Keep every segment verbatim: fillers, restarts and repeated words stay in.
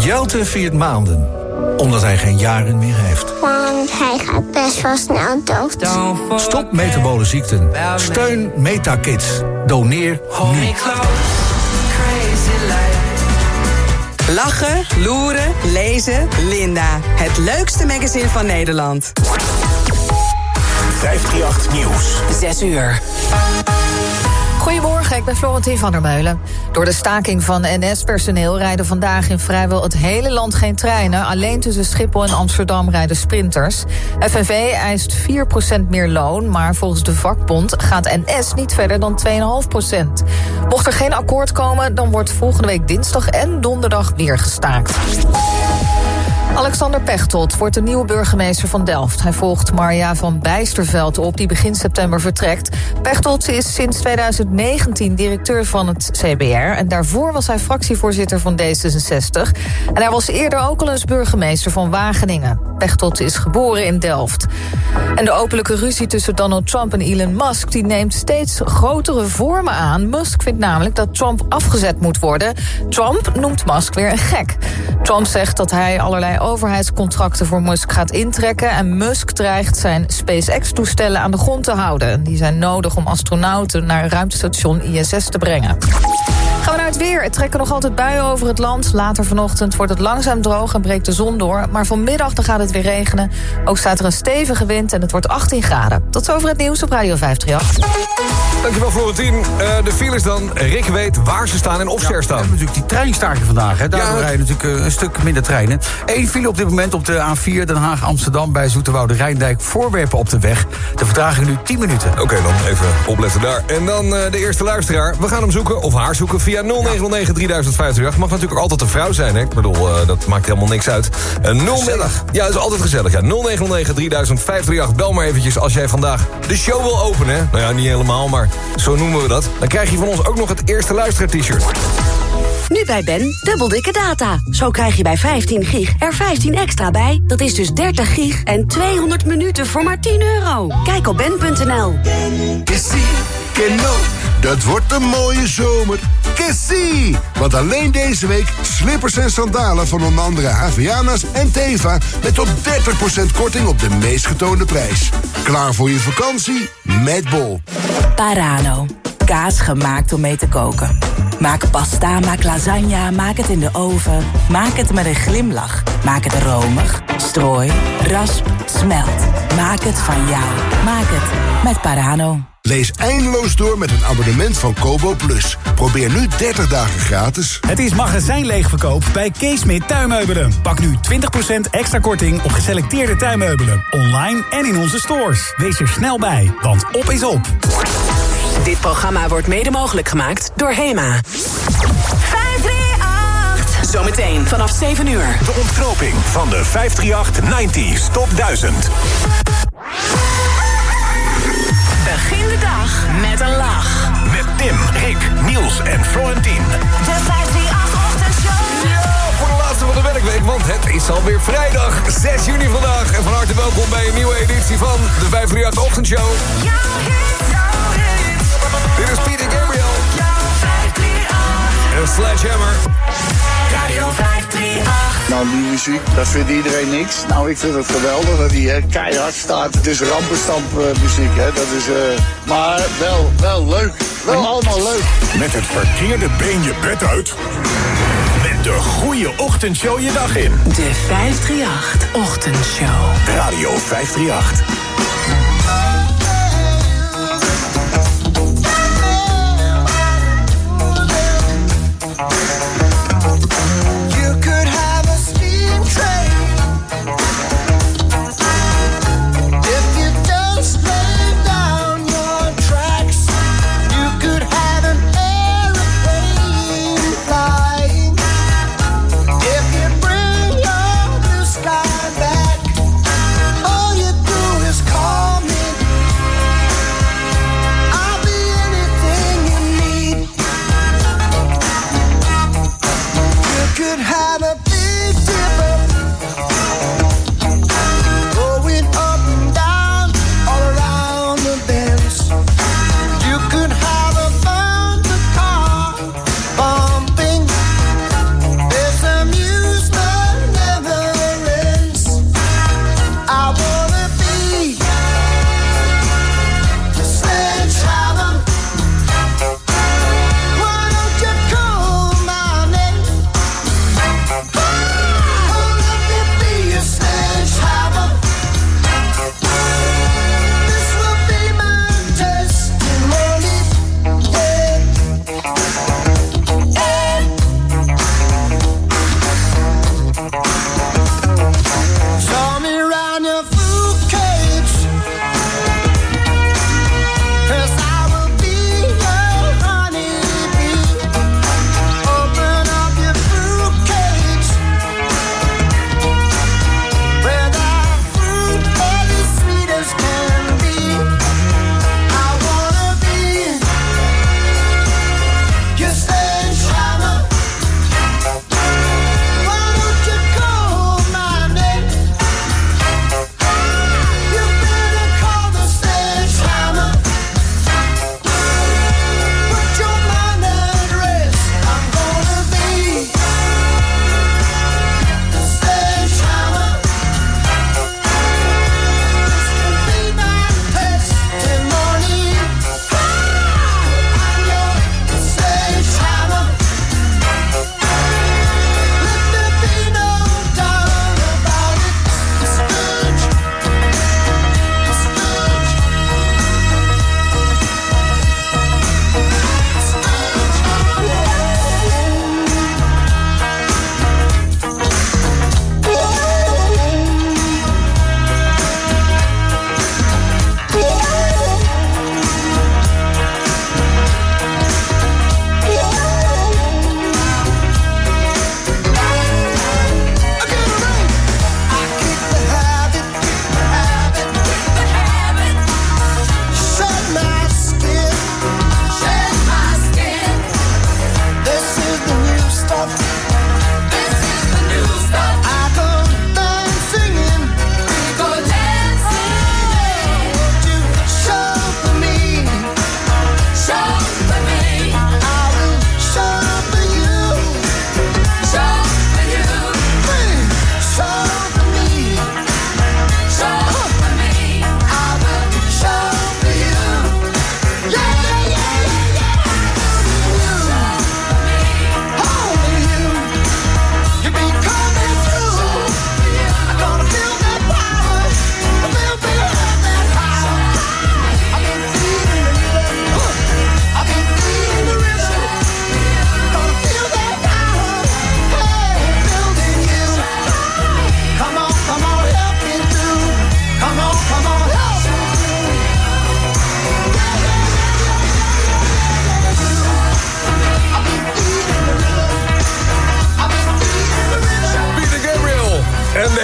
Jelte viert maanden, omdat hij geen jaren meer heeft. Want hij gaat best wel snel dood. Stop metabole ziekten. Steun MetaKids. Doneer nu. Lachen, loeren, lezen, Linda. Het leukste magazine van Nederland. vijfhonderdachttien Nieuws. Zes uur. Goedemorgen, ik ben Florentien van der Meulen. Door de staking van N S-personeel rijden vandaag in vrijwel het hele land geen treinen. Alleen tussen Schiphol en Amsterdam rijden sprinters. F N V eist vier procent meer loon, maar volgens de vakbond gaat N S niet verder dan twee komma vijf procent. Mocht er geen akkoord komen, dan wordt volgende week dinsdag en donderdag weer gestaakt. Alexander Pechtold wordt de nieuwe burgemeester van Delft. Hij volgt Marja van Bijsterveld op, die begin september vertrekt. Pechtold is sinds tweeduizend negentien directeur van het C B R... en daarvoor was hij fractievoorzitter van D zesenzestig. En hij was eerder ook al eens burgemeester van Wageningen. Pechtold is geboren in Delft. En de openlijke ruzie tussen Donald Trump en Elon Musk... die neemt steeds grotere vormen aan. Musk vindt namelijk dat Trump afgezet moet worden. Trump noemt Musk weer een gek. Trump zegt dat hij allerlei overheidscontracten voor Musk gaat intrekken... en Musk dreigt zijn SpaceX-toestellen aan de grond te houden. Die zijn nodig om astronauten naar ruimtestation I S S te brengen. Gaan we naar het weer. Het trekken nog altijd buien over het land. Later vanochtend wordt het langzaam droog en breekt de zon door. Maar vanmiddag dan gaat het weer regenen. Ook staat er een stevige wind en het wordt achttien graden. Tot zover het nieuws op Radio vijfhonderdachttien. Dankjewel, Florentien. Uh, de files dan. Rick weet waar ze staan en of ze er staan. We hebben natuurlijk die treinstaking vandaag. Hè. Daardoor Ja. rijden natuurlijk uh, een stuk minder treinen. Eén file op dit moment op de A vier Den Haag-Amsterdam... bij Zoeterwoude Rijndijk. Voorwerpen op de weg. De vertraging nu tien minuten. Oké, okay, dan even opletten daar. En dan uh, de eerste luisteraar. We gaan hem zoeken, of haar zoeken, via nul negen nul negen drie duizend vijfhonderdachttien. Mag natuurlijk altijd een vrouw zijn, hè? Ik bedoel, uh, dat maakt helemaal niks uit. Uh, nul Gezellig. Ja, dat is altijd gezellig, ja. nul negen nul negen drie duizend vijfhonderdachttien. Bel maar eventjes als jij vandaag de show wil openen, hè? Nou ja, niet helemaal, maar zo noemen we dat. Dan krijg je van ons ook nog het eerste luisteraar-t-shirt. Nu bij Ben, dubbel dikke data. Zo krijg je bij vijftien gig er vijftien extra bij. Dat is dus dertig gig en tweehonderd minuten voor maar tien euro. Kijk op ben punt n l. Dat wordt een mooie zomer. Kessie! Want alleen deze week slippers en sandalen van onder andere Havianas en Teva... met tot dertig procent korting op de meest getoonde prijs. Klaar voor je vakantie? Met Bol. Parano. Kaas gemaakt om mee te koken. Maak pasta, maak lasagne, maak het in de oven. Maak het met een glimlach. Maak het romig, strooi, rasp, smelt. Maak het van jou. Maak het met Parano. Lees eindeloos door met een abonnement van Kobo Plus. Probeer nu dertig dagen gratis. Het is magazijnleegverkoop bij Keesmit Tuinmeubelen. Pak nu twintig procent extra korting op geselecteerde tuinmeubelen. Online en in onze stores. Wees er snel bij, want op is op. Dit programma wordt mede mogelijk gemaakt door HEMA. vijfhonderdachttien. Zometeen vanaf zeven uur. De ontknoping van de vijfhonderdachttien negentig Top duizend. Begin de dag met een lach. Met Tim, Rick, Niels en Florentien. De vijfhonderdachttien-ochtendshow. Ja, voor de laatste van de werkweek, want het is alweer vrijdag, zes juni vandaag. En van harte welkom bij een nieuwe editie van de vijfhonderdachttien Ochtendshow. Dit is Peter Gabriel. En Sledgehammer. Radio vijfhonderdachttien. Nou, die muziek, dat vindt iedereen niks. Nou, ik vind het geweldig dat hij uh, keihard staat. Het is rampenstamp uh, muziek, hè. Dat is, uh, maar wel, wel leuk. Wel allemaal leuk. Met het verkeerde been je bed uit. Met de goede ochtendshow je dag in. De vijfhonderdachttien Ochtendshow. Radio vijfhonderdachttien. Amusement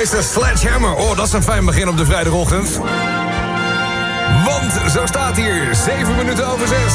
Burgemeester Sledgehammer. Oh, dat is een fijn begin op de vrijdagochtend. Want zo staat hier, zeven minuten over zes.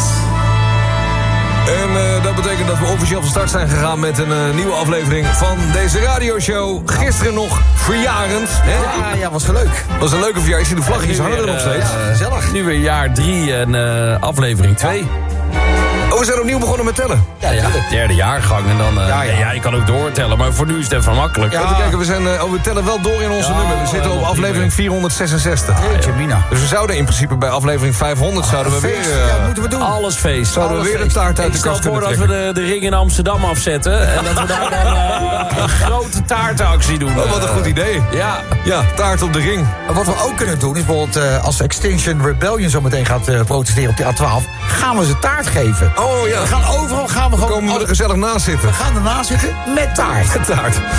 En uh, dat betekent dat we officieel van start zijn gegaan met een uh, nieuwe aflevering van deze radioshow. Gisteren nog verjarend. Hè? Ja, ja, was wel leuk. Was een leuke verjaardag. De vlaggetjes hangen er nog steeds. Uh, gezellig. Nu weer jaar drie en uh, aflevering twee. Oh, we zijn opnieuw begonnen met tellen. Ja, ja, derde jaargang. En dan, uh, ja, ja. ja, je kan ook doortellen, maar voor nu is het even makkelijk. Ja. Even kijken, we, zijn, uh, oh, we tellen wel door in onze ja, nummer. We zitten op aflevering vierhonderdzesenzestig. Jeetje, Mina. Dus we zouden in principe bij aflevering vijfhonderd oh, zouden we weer... Uh, ja, moeten we doen. Alles feest. Zouden Alles we weer een taart uit Ik de kast kunnen trekken. Ik stel voor dat we de, de ring in Amsterdam afzetten. En dat we daar dan uh, een grote taartactie doen. Oh, wat een goed idee. Ja. Ja, taart op de ring. Wat we ook kunnen doen is bijvoorbeeld uh, als Extinction Rebellion zo meteen gaat uh, protesteren op de A twaalf... gaan we ze taart geven. Oh ja. We gaan overal gaan we gewoon... Komen we er gezellig naast zitten. We gaan ernaast zitten met taart. Met taart. Uh,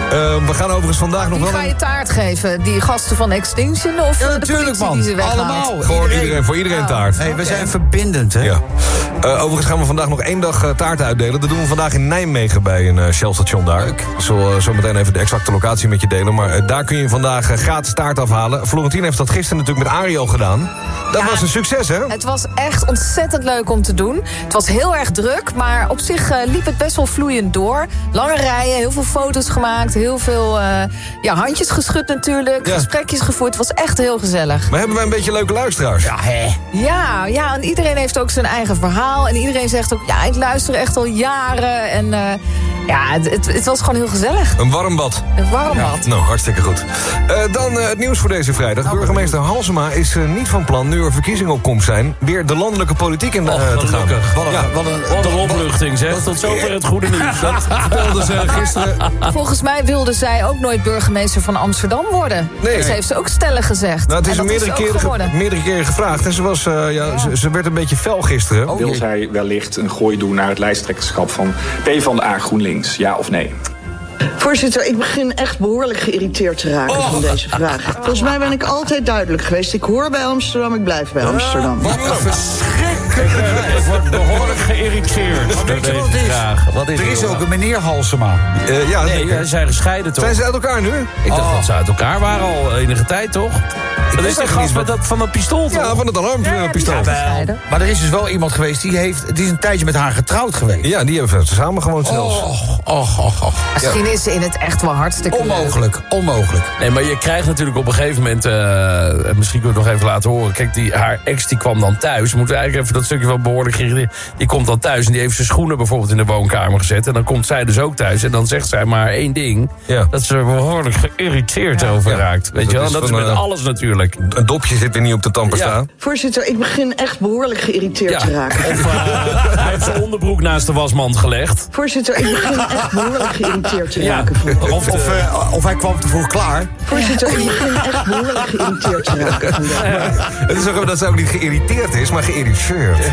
we gaan overigens vandaag nog Wie wel... ga je taart geven? Die gasten van Extinction of ja, de natuurlijk, politie man. die ze weghaalt? Allemaal. Gewoon iedereen, iedereen voor iedereen taart. Nee, we zijn verbindend, hè? Ja. Uh, overigens gaan we vandaag nog één dag uh, taart uitdelen. Dat doen we vandaag in Nijmegen bij een uh, Shell-station daar. Ik zal uh, zo meteen even de exacte locatie met je delen. Maar uh, daar kun je vandaag uh, gratis taart afhalen. Florentien heeft dat gisteren natuurlijk met Ariel gedaan. Dat ja, was een succes, hè? Het was echt ontzettend leuk om te doen. Het was heel erg druk, maar op zich uh, liep het best wel vloeiend door. Lange rijen, heel veel foto's gemaakt, heel veel uh, ja, handjes geschud natuurlijk, ja. gesprekjes gevoerd. Het was echt heel gezellig. Maar hebben wij een beetje leuke luisteraars? Ja, hè? Ja, ja, en iedereen heeft ook zijn eigen verhaal. En iedereen zegt ook, ja, ik luister echt al jaren. En uh, ja, het, het, het was gewoon heel gezellig. Een warm bad. Een warm ja. bad. Nou, hartstikke goed. Uh, dan uh, het nieuws voor deze vrijdag. Nou, burgemeester Halsema is uh, niet van plan, nu er verkiezingen op komst zijn, weer de landelijke politiek in uh, Och, te gaan. Wat een, ja, wat een, wat een opluchting, zeg. Tot zover het goede nieuws. Dat vertelde ze gisteren. Volgens mij wilde zij ook nooit burgemeester van Amsterdam worden. Nee. Dat heeft ze ook stellig gezegd. Nou, het is er meerdere, keren ge meerdere keren gevraagd. En ze, was, uh, ja, ja. Ze, ze werd een beetje fel gisteren. Oh, wil zij wellicht een gooi doen naar het lijsttrekkerschap van PvdA GroenLinks? Ja of nee? Voorzitter, ik begin echt behoorlijk geïrriteerd te raken oh. van deze vraag. Volgens mij ben ik altijd duidelijk geweest. Ik hoor bij Amsterdam, ik blijf bij Amsterdam. Wat een verschrikkelijk. Ik word behoorlijk geïrriteerd door deze wat vraag. Wat is er is er ook een meneer Halsema. Uh, ja, nee, ze zijn gescheiden toch? Zijn ze uit elkaar nu? Ik dacht oh. dat ze uit elkaar waren al enige tijd, toch? Dat is de gast met dat, van dat pistool, toch? Ja, van het alarmpistool. Ja, maar er is dus wel iemand geweest die heeft... die is een tijdje met haar getrouwd geweest. Ja, die hebben samen gewoond zelfs. Och, och, och, och. Misschien ja. is ze in het echt wel hartstikke onmogelijk, leuk. onmogelijk. Nee, maar je krijgt natuurlijk op een gegeven moment... Uh, misschien kunnen we het nog even laten horen. Kijk, die, haar ex die kwam dan thuis. We moeten eigenlijk even dat stukje wel behoorlijk... Die komt dan thuis en die heeft zijn schoenen bijvoorbeeld in de woonkamer gezet. En dan komt zij dus ook thuis. En dan zegt zij maar één ding. Ja. Dat ze er behoorlijk geïrriteerd ja. over raakt. Weet dat je wel? En dat is met uh, alles natuurlijk. Een dopje zit er niet op de tandpasta. Ja. Voorzitter, ik begin echt behoorlijk geïrriteerd ja. te raken. Of uh, hij heeft zijn onderbroek naast de wasmand gelegd. Voorzitter, ik begin echt behoorlijk geïrriteerd te ja. raken. Of, of, uh, of hij kwam te vroeg klaar. Voorzitter, ik begin echt behoorlijk geïrriteerd te raken. Ja. Het is ook dat ze ook niet geïrriteerd is, maar geïrriteerd. Ja.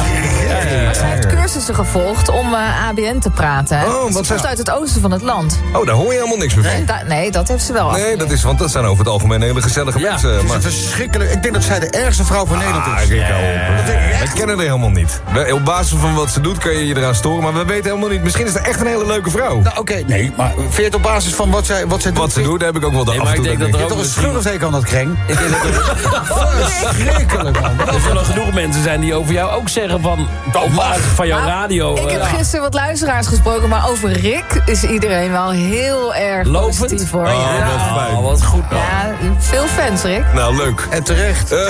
Ja. Ja. Maar ze heeft cursussen gevolgd om uh, A B N te praten. Hè? Oh, ze komt uit het oosten van het land. Oh, daar hoor je helemaal niks meer van. Nee, da nee dat heeft ze wel. Nee, dat is, want dat zijn over het algemeen hele gezellige ja. mensen. Het is maar... een verschrikkelijk... Ik denk dat zij de ergste vrouw van ah, Nederland is. Kijk, ja. We kennen haar helemaal niet. Op basis van wat ze doet kun je je eraan storen, maar we weten helemaal niet. Misschien is het echt een hele leuke vrouw. Nou, oké, okay, nee, maar vind je het op basis van wat zij, wat zij doet? Wat ze doet, daar heb ik ook wel de nee, af en toe. Ik denk dat er ook een schuldigteken aan dat kreng. Ik denk dat er verschrikkelijk, man. Er zullen genoeg mensen zijn die over jou ook zeggen van... op basis van jouw radio... Ik heb uh, gisteren wat luisteraars gesproken, maar over Rick is iedereen wel heel erg lovend. Positief voor. Oh, ja. dat is fijn. Oh, wat goed, man. Ja, veel fans, Rick. Nou, leuk. En terecht. Uh.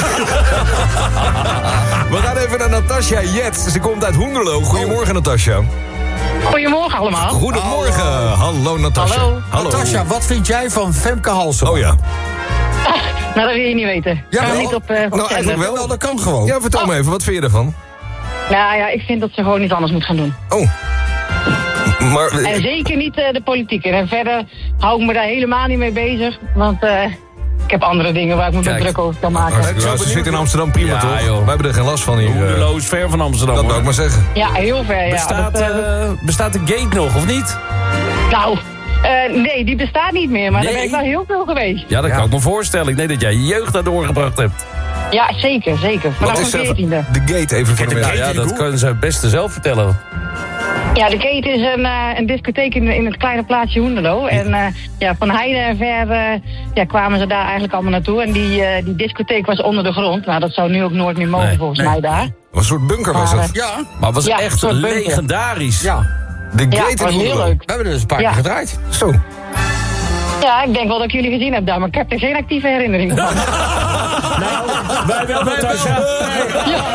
We gaan even naar Natasja Jet. Ze komt uit Hoenderloo. Goedemorgen, oh. Natasja. Goedemorgen allemaal. Goedemorgen. Hallo, Hallo Natasja. Hallo. Hallo. Natasja, wat vind jij van Femke Halsema? Oh ja. Ah, nou, dat wil je niet weten. Ja, kan wel, niet op, uh, nou, eigenlijk wel. wel. Dat kan gewoon. Ja, vertel oh. me even. Wat vind je ervan? Nou ja, ik vind dat ze gewoon iets anders moet gaan doen. Oh. Maar, en zeker niet uh, de politiek. En verder hou ik me daar helemaal niet mee bezig. Want... Uh, ik heb andere dingen waar ik me druk over kan maken. Ja, ze zit in Amsterdam prima, ja, toch? Joh. We hebben er geen last van hier. Hoenderloo is ver van Amsterdam. Dat wil ik maar zeggen. Ja, heel ver. Bestaat, ja, dat, uh, bestaat de gate nog, of niet? Nou, uh, nee, die bestaat niet meer. Maar nee. Daar ben ik wel heel veel geweest. Ja, dat ja. kan ik me voorstellen. Ik denk dat jij je jeugd daar doorgebracht hebt. Ja, zeker, zeker. Vanaf Wat is de veertiende. De gate even voor de Ja, ja, dat kunnen ze het beste zelf vertellen. Ja, de Kate is een, uh, een discotheek in, in het kleine plaatsje Hoenderloo. En uh, ja, van heide en ver uh, ja, kwamen ze daar eigenlijk allemaal naartoe. En die, uh, die discotheek was onder de grond. Nou, dat zou nu ook nooit meer mogen, nee, volgens nee. mij daar. Een soort bunker was het. Ja, maar het was ja, echt legendarisch. Ja, de ja, Gate was heel leuk. We hebben er dus een paar ja. keer gedraaid. Zo. Ja, ik denk wel dat ik jullie gezien heb daar, maar ik heb er geen actieve herinnering van. Nee, wij wel, Natasja. Ja.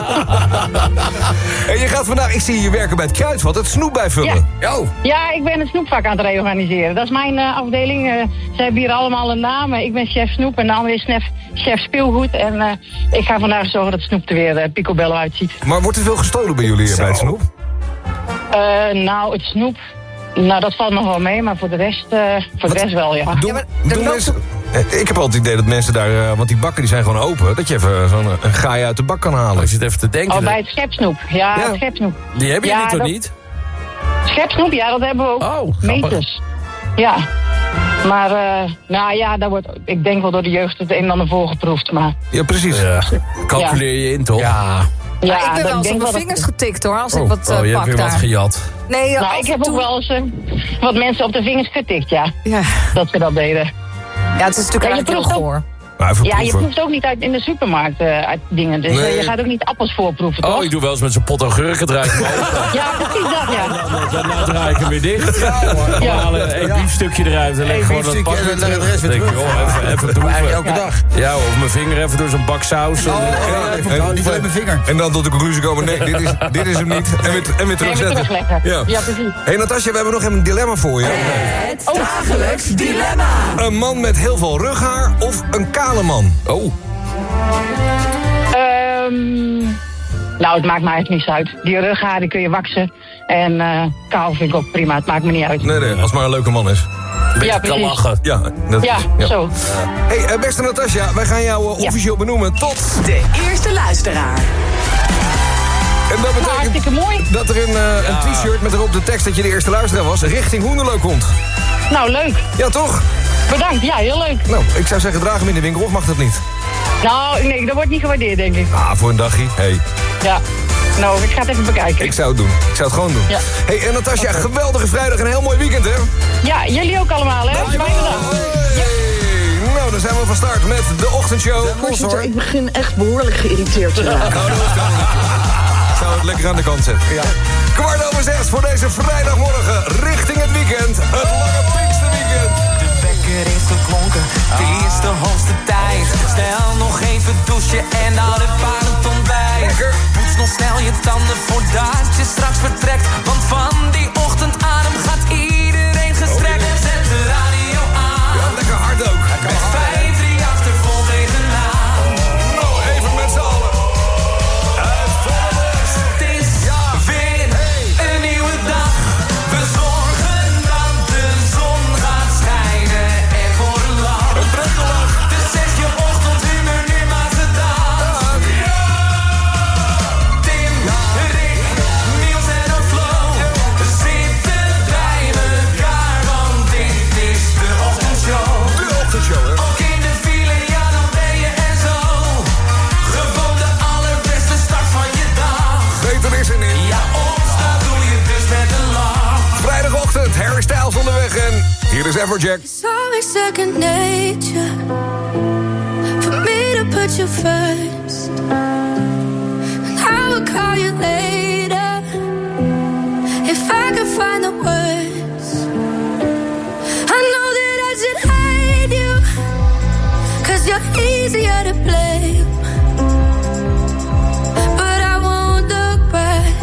En je gaat vandaag, ik zie je werken bij het Kruidvat, het snoep bijvullen. Ja. Oh. Ja, ik ben het snoepvak aan het reorganiseren. Dat is mijn uh, afdeling. Uh, ze hebben hier allemaal een naam. Ik ben chef snoep en de andere is chef, chef speelgoed. En uh, ik ga vandaag zorgen dat het snoep er weer uh, picobello uitziet. Maar wordt er veel gestolen bij jullie hier bij het snoep? Uh, nou, het snoep... Nou, dat valt nog wel mee, maar voor de rest, uh, voor de rest wel, ja. Doen, ja doen mensen, ik heb altijd het idee dat mensen daar, uh, want die bakken die zijn gewoon open, dat je even zo'n een gaai uit de bak kan halen. Als je het even te denken. Oh, bij het schepsnoep. Ja, ja. het schepsnoep. Die hebben jullie ja, toch dat... niet? Schepsnoep, ja, dat hebben we ook. Oh, meters. Ja. Maar, uh, nou ja, daar wordt, ik denk wel door de jeugd het een en ander voorgeproefd, maar... Ja, precies. Ja. Calculeer je in, toch? Ja. Ja, ja, ik ben wel eens op mijn vingers dat... getikt hoor, als oh, ik wat uh, oh, je pak hebt weer daar. wat gejat. Nee, ja, nou, ik heb ook wel eens uh, wat mensen op de vingers getikt, ja. ja. Dat ze dat deden. Ja, het is natuurlijk ja, eigenlijk heel goor. Ja, je proeft ook niet uit in de supermarkt uh, uit dingen. Dus nee. uh, je gaat ook niet appels voorproeven, toch? Oh, ik doe wel eens met zo'n pot augurken draai ik hem open. Ja, precies dat, ja. Dan, dan draai ik hem weer dicht. Ja, hoor. Ja. Halen een ja. biefstukje eruit en leg gewoon dat pak weer terug. De rest weer terug. Joh, even, even proeven. Elke dag. Ja, of mijn vinger even door zo'n bak saus. Oh, en, ja, even en, niet alleen mijn vinger. En dan tot de conclusie komen, nee, dit is, dit is hem niet. En weer, en weer terugzetten. Ja. ja, precies. Hé, hey, Natasja, we hebben nog even een dilemma voor je. Het dagelijks dilemma. Een man met heel veel rughaar of een kale man? Oh. Um, nou, het maakt mij eigenlijk niets uit. Die rughaar die kun je waksen. En uh, kaal vind ik ook prima. Het maakt me niet uit. Nee, nee, als het maar een leuke man is. Ja, precies. Kan lachen. Ja, dat, ja, ja. zo. Hé, hey, beste Natasja, wij gaan jou uh, officieel ja. benoemen tot... de eerste luisteraar. En dat betekent hartstikke mooi. dat er een, uh, ja. een t-shirt met erop de tekst dat je de eerste luisteraar was... richting Hoenderloo komt. Nou, leuk. Ja, toch? Bedankt, ja, heel leuk. Nou, ik zou zeggen, draag hem in de winkel of mag dat niet? Nou, nee, dat wordt niet gewaardeerd, denk ik. Ah, voor een dagje, hey. Ja, nou, ik ga het even bekijken. Ik zou het doen, ik zou het gewoon doen. Ja. Hey, en Natasja, okay. geweldige vrijdag en een heel mooi weekend, hè? Ja, jullie ook allemaal, hè? Fijne dag. Hey. Ja. Nou, dan zijn we van start met de ochtendshow. Voorzitter, ik begin echt behoorlijk geïrriteerd te raken. Nou, dat kan niet. Ik zou het lekker aan de kant zetten. Ja. Kwart over zes voor deze vrijdagmorgen, richting het weekend. Het lange Pinksterweekend. Heeft geklonken, het is de hoogste tijd. Snel nog even douchen en dan het paard ontbijt. Poets nog snel je tanden voordat je straks vertrekt. Want van die ochtendadem gaat iedereen gestrekt. En zet de radio aan. Ja, lekker hard ook. Met vijf drie achter vol tegenaan. Oh, nou, even met z'n allen. Het volle bos. Het is ja. weer hey. een nieuwe dag. We zorgen dat de zon gaat schijnen. Dus zeg je ochtendhumeur nu maar gedaan. Ja. Tim, Rick, Niels en Flo zitten bij elkaar, want dit is de ochtendshow. De ochtendshow, hè? Ook in de file, ja dan ben je er zo. Gewoon de allerbeste start van je dag. Beter is er niet. Ja, opstaan doe je dus met een lach. Vrijdagochtend, Harry Styles onderweg en hier is Everjack. It's always second nature for me to put you first. And I will call you later if I can find the words. I know that I should hide you, 'cause you're easier to blame. But I won't look back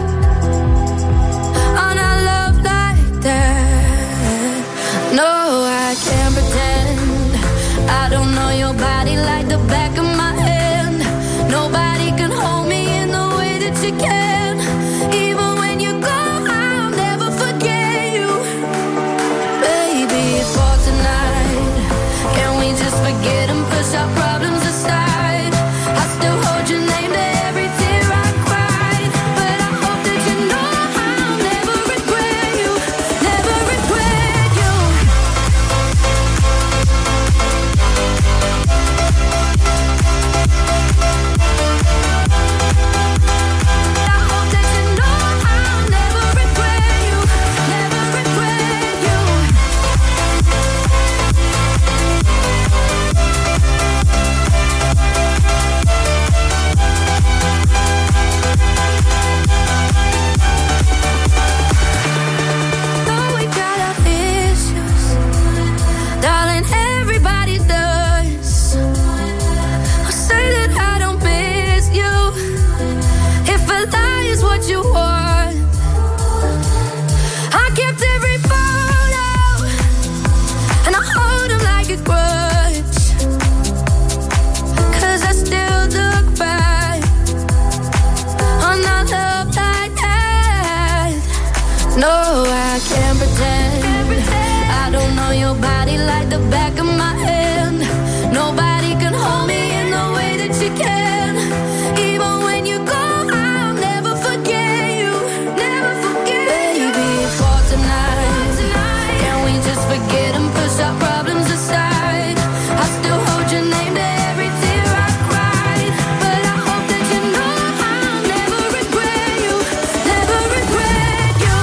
on our love like that. No, I can't pretend I don't know your body like the back of my hand. Nobody can hold me in the way that you can. Even when you go, I'll never forget you. Baby, for tonight, can we just forget and push our problems aside? I still hold your name to every tear I cried. But I hope that you know I'll never regret you. Never regret you. back of my hand. Nobody can hold me in the way that you can. Even when you go, I'll never forget you. Never forget you. Baby, for tonight, can we just forget and push our problems aside? I still hold your name to every tear I cried. But I hope that you know I'll never regret you. Never regret you.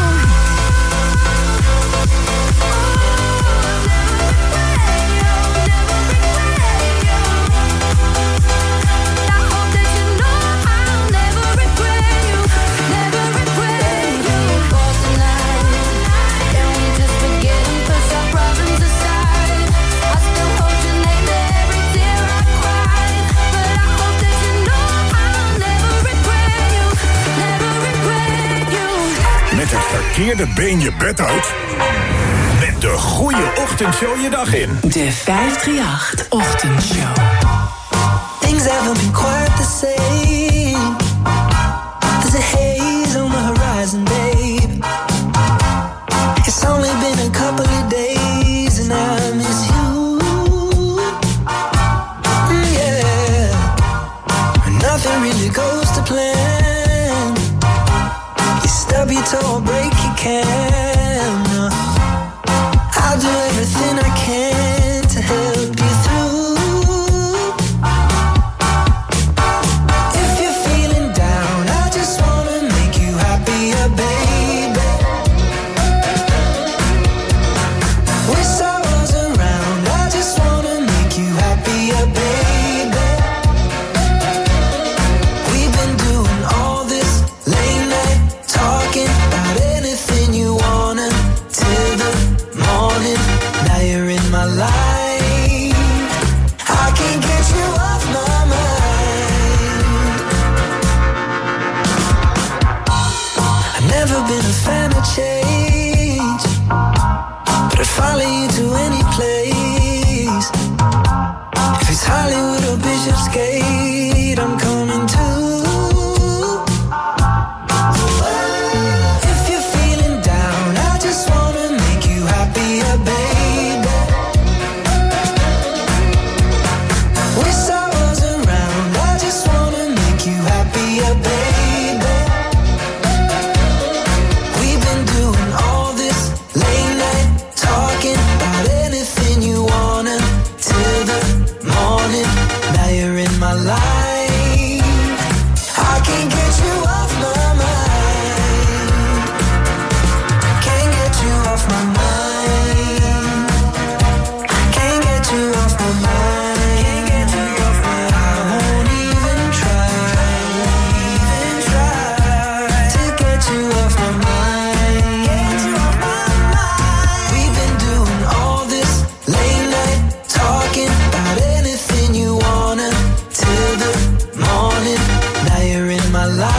Met het verkeerde been je bed uit. Met de goede ochtendshow je dag in. De vijf drie acht Ochtendshow. Things haven't been quite the same. There's a haze on the horizon, babe. It's only been a couple of days and I miss you. Mm, yeah. Nothing really goes to plan. You stub your toe or break your can. I'll do everything I can to help you through. If you're feeling down, I just wanna make you happier, baby. Wish I was around, I just wanna make you happier, baby. We've been doing all this late night talking about anything you wanna till the morning. Now you're in my life. I can't get you off my mind. I've never been a fan of change, but I'd follow you to any place. If it's Hollywood or Bishopsgate, I'm coming too. If you're feeling down, I just wanna make you happier, baby. Wish I was around, I just wanna make you happier, baby. We've been doing all this late night talking about anything you wanna till the morning. Now you're in my life. I can't get you off my mind. Can't get you off my mind. Can't get you off my mind. Can't get you off my mind. I won't even try, even try to get you off my mind. Get you off my mind. We've been doing all this late night talking about anything you wanna till the morning. Now you're in my life.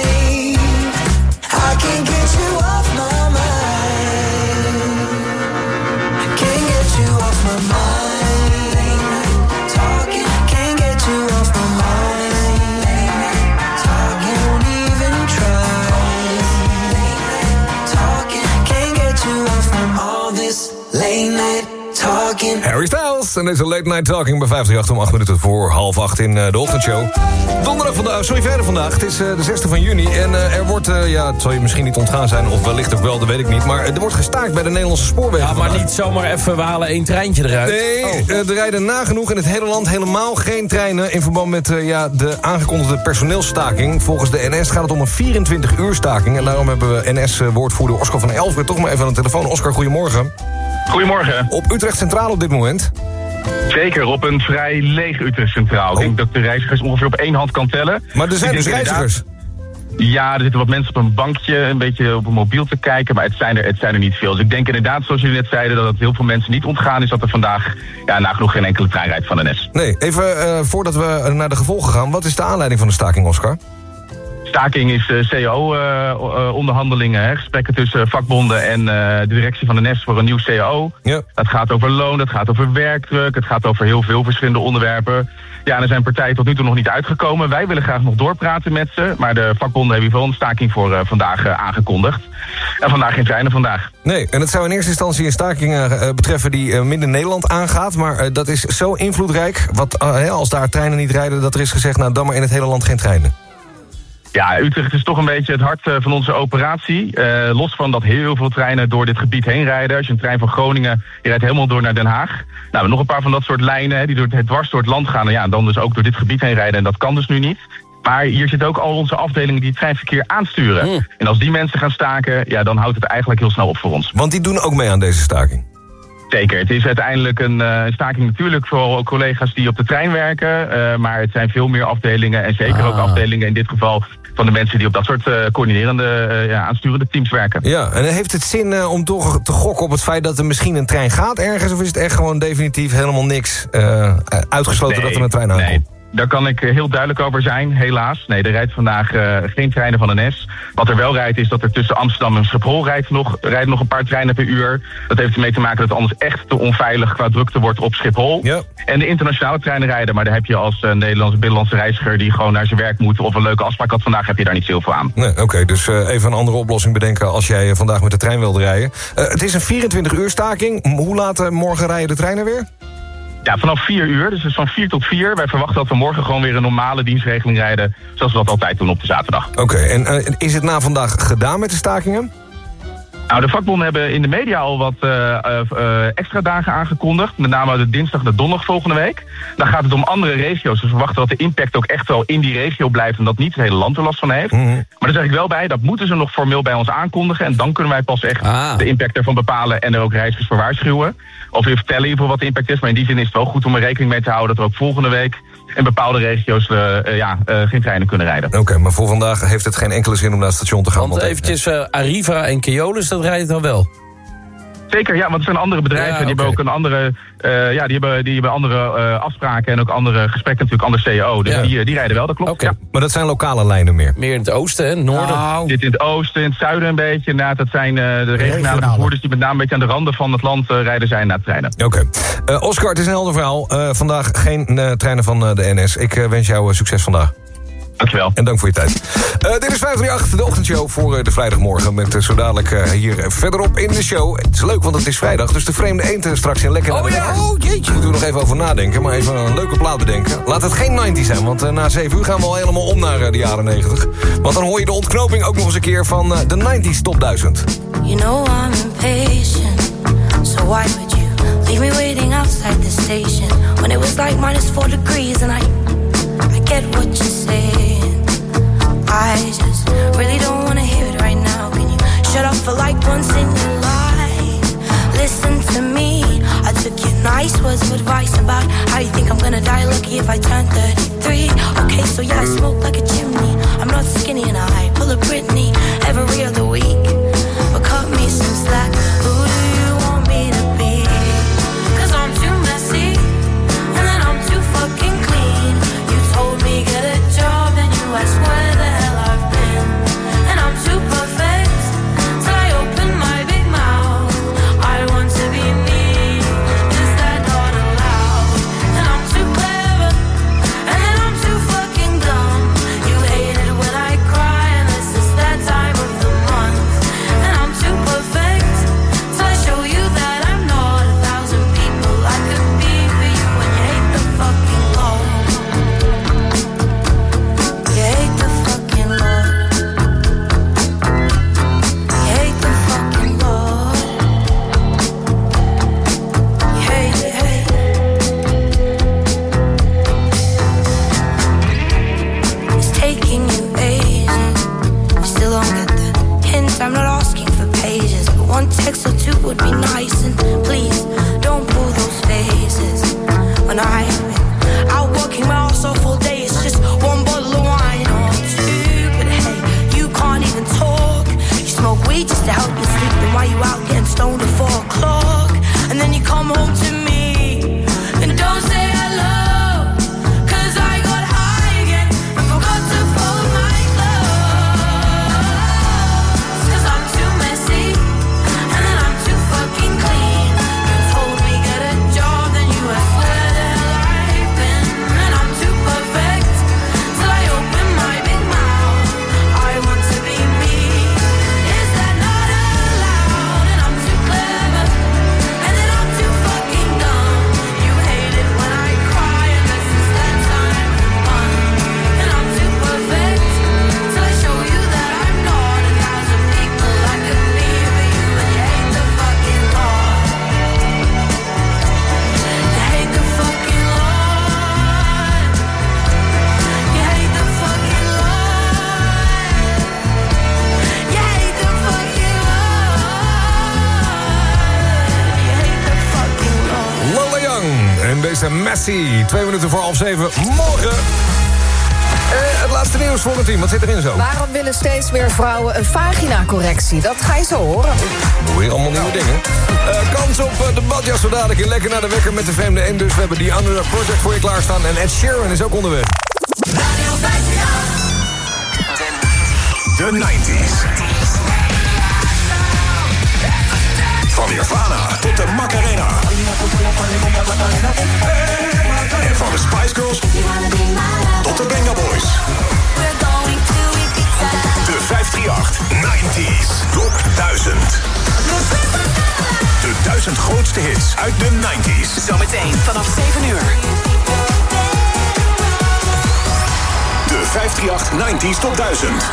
I can't get you off my mind. Can't get you off my mind. Late night talking. Can't get you off my mind. Late night talking. Won't even try. Late night talking. Can't get you off from all this late night talking. Harry Styles en deze Late Night Talking bij vijf drie acht om acht minuten voor half acht in uh, de ochtendshow. Donderdag vandaag, sorry verder vandaag, het is uh, de zesde van juni en uh, er wordt, uh, ja het zal je misschien niet ontgaan zijn of wellicht ook wel, dat weet ik niet, maar er wordt gestaakt bij de Nederlandse spoorwegen. Ja, maar vandaag. niet zomaar even, we halen één treintje eruit. Nee, oh. uh, er rijden nagenoeg in het hele land helemaal geen treinen in verband met uh, ja, de aangekondigde personeelsstaking. Volgens de N S gaat het om een vierentwintig uur staking en daarom hebben we N S-woordvoerder Oscar van Elferen toch maar even aan de telefoon. Oscar, goedemorgen. Goedemorgen. Op Utrecht Centraal op dit moment? Zeker, op een vrij leeg Utrecht Centraal. Oh. Ik denk dat de reizigers ongeveer op één hand kan tellen. Maar er zijn dus reizigers? Ja, er zitten wat mensen op een bankje, een beetje op een mobiel te kijken, maar het zijn er, het zijn er niet veel. Dus ik denk inderdaad, zoals jullie net zeiden, dat het heel veel mensen niet ontgaan is dat er vandaag ja, nagenoeg geen enkele trein rijdt van de N S. Nee, even uh, voordat we naar de gevolgen gaan, wat is de aanleiding van de staking, Oscar? Staking is uh, C A O-onderhandelingen, uh, gesprekken tussen vakbonden en uh, de directie van de N E S voor een nieuw C A O. Ja. Dat gaat over loon, dat gaat over werkdruk, het gaat over heel veel verschillende onderwerpen. Ja, en er zijn partijen tot nu toe nog niet uitgekomen. Wij willen graag nog doorpraten met ze, maar de vakbonden hebben wel een staking voor uh, vandaag uh, aangekondigd. En vandaag geen treinen vandaag. Nee, en het zou in eerste instantie een staking uh, betreffen die uh, minder Nederland aangaat, maar uh, dat is zo invloedrijk, wat, uh, als daar treinen niet rijden, dat er is gezegd, nou dan maar in het hele land geen treinen. Ja, Utrecht is toch een beetje het hart uh, van onze operatie. Uh, los van dat heel veel treinen door dit gebied heen rijden. Als je een trein van Groningen, je rijdt helemaal door naar Den Haag. Nou, nog een paar van dat soort lijnen hè, die door het dwars door het land gaan. En ja, dan dus ook door dit gebied heen rijden. En dat kan dus nu niet. Maar hier zitten ook al onze afdelingen die het treinverkeer aansturen. Mm. En als die mensen gaan staken, ja, dan houdt het eigenlijk heel snel op voor ons. Want die doen ook mee aan deze staking? Zeker. Het is uiteindelijk een uh, staking natuurlijk voor collega's die op de trein werken. Uh, maar het zijn veel meer afdelingen en zeker ah. ook afdelingen in dit geval van de mensen die op dat soort uh, coördinerende, uh, ja, aansturende teams werken. Ja, en heeft het zin uh, om toch te gokken op het feit dat er misschien een trein gaat ergens? Of is het echt gewoon definitief helemaal niks uh, uitgesloten nee, dat er een trein aankomt? Nee. Daar kan ik heel duidelijk over zijn, helaas. Nee, er rijdt vandaag uh, geen treinen van de N E S. Wat er wel rijdt is dat er tussen Amsterdam en Schiphol rijdt nog, rijden nog een paar treinen per uur. Dat heeft ermee te maken dat het anders echt te onveilig qua drukte wordt op Schiphol. Ja. En de internationale treinen rijden, maar daar heb je als uh, Nederlandse binnenlandse reiziger die gewoon naar zijn werk moet of een leuke afspraak had vandaag, heb je daar niet zoveel aan. Nee, oké, okay, dus uh, even een andere oplossing bedenken als jij uh, vandaag met de trein wilde rijden. Uh, het is een vierentwintig uur staking. Hoe laat uh, morgen rijden de treinen weer? Ja, vanaf vier uur, dus, dus van vier tot vier. Wij verwachten dat we morgen gewoon weer een normale dienstregeling rijden, zoals we dat altijd doen op de zaterdag. Oké, okay, en uh, is het na vandaag gedaan met de stakingen? Nou, de vakbonden hebben in de media al wat uh, uh, extra dagen aangekondigd. Met name de dinsdag en de donderdag volgende week. Dan gaat het om andere regio's. Dus we verwachten dat de impact ook echt wel in die regio blijft en dat niet het hele land er last van heeft. Mm-hmm. Maar daar zeg ik wel bij, dat moeten ze nog formeel bij ons aankondigen. En dan kunnen wij pas echt ah. de impact ervan bepalen en er ook reizigers voor waarschuwen. Of weer vertellen in ieder geval wat de impact is. Maar in die zin is het wel goed om er rekening mee te houden dat er ook volgende week in bepaalde regio's uh, uh, ja, uh, geen treinen kunnen rijden. Oké, okay, maar voor vandaag heeft het geen enkele zin om naar het station te gaan. Want, want eventjes uh, Arriva en Keolis, dat rijdt dan wel? Zeker, ja, want het zijn andere bedrijven. Ja, die okay. hebben ook een andere, uh, ja, die hebben, die hebben andere uh, afspraken en ook andere gesprekken, natuurlijk andere C A O. Dus ja. die, die rijden wel, dat klopt. Okay. Ja. Maar dat zijn lokale lijnen meer? Meer in het oosten, hè? Noorden? Nou. Dit in het oosten, in het zuiden een beetje. Inderdaad, dat zijn uh, de regionale vervoerders die met name een beetje aan de randen van het land uh, rijden zijn naar de treinen. Oké. Okay. Uh, Oscar, het is een helder verhaal. Uh, vandaag geen uh, treinen van uh, de N S. Ik uh, wens jou uh, succes vandaag. Dankjewel. En dank voor je tijd. Uh, dit is vijf drie acht, de ochtendshow voor uh, de vrijdagmorgen. Met uh, zo dadelijk uh, hier verderop in de show. Het is leuk, want het is vrijdag. Dus de vreemde eend straks in lekker. Oh ja, oh jeetje. Daar moeten we nog even over nadenken. Maar even een leuke plaat bedenken. Laat het geen negentig zijn, want uh, na zeven uur gaan we al helemaal om naar uh, de jaren negentig. Want dan hoor je de ontknoping ook nog eens een keer van uh, de negentig Top duizend. You know I'm impatient. So why would you leave me waiting outside the station when it was like minus four degrees and I I get what you're saying. I just really don't wanna hear it right now. Can you shut up for like once in your life? Listen to me. I took your nice words of advice about how you think I'm gonna die lucky if I turn thirty-three. Okay, so yeah, I smoke like a chimney. I'm not skinny and I pull a Britney every other week. But cut me some slack. Who do you want me to be? Cause I'm too messy and then I'm too fucking clean. You told me get a job and you asked where the hell I've been. And I'm too perfect till I open my big mouth. I want to be me. Is that not allowed? And I'm too clever and then I'm too fucking dumb. You hate it when I cry and this is that time of the month. And I'm too perfect Deze Messi. Twee minuten voor half zeven. Morgen. Eh, het laatste nieuws voor het team. Wat zit erin zo? Waarom willen steeds meer vrouwen een vaginacorrectie? Dat ga je zo horen. Doe weer allemaal nieuwe dingen. Uh, kans op uh, de badjas zo dadelijk in Lekker naar de Wekker met de vreemde en dus we hebben die Underdog Project voor je klaarstaan. En Ed Sheeran is ook onderweg. De nineties. Van Nirvana tot de Macarena. En van de Spice Girls tot de Benga Boys. De vijfhonderdachtendertig nineties Top duizend. De duizend grootste hits uit de nineties. Zometeen vanaf zeven uur. De vijfhonderdachtendertig nineties Top duizend.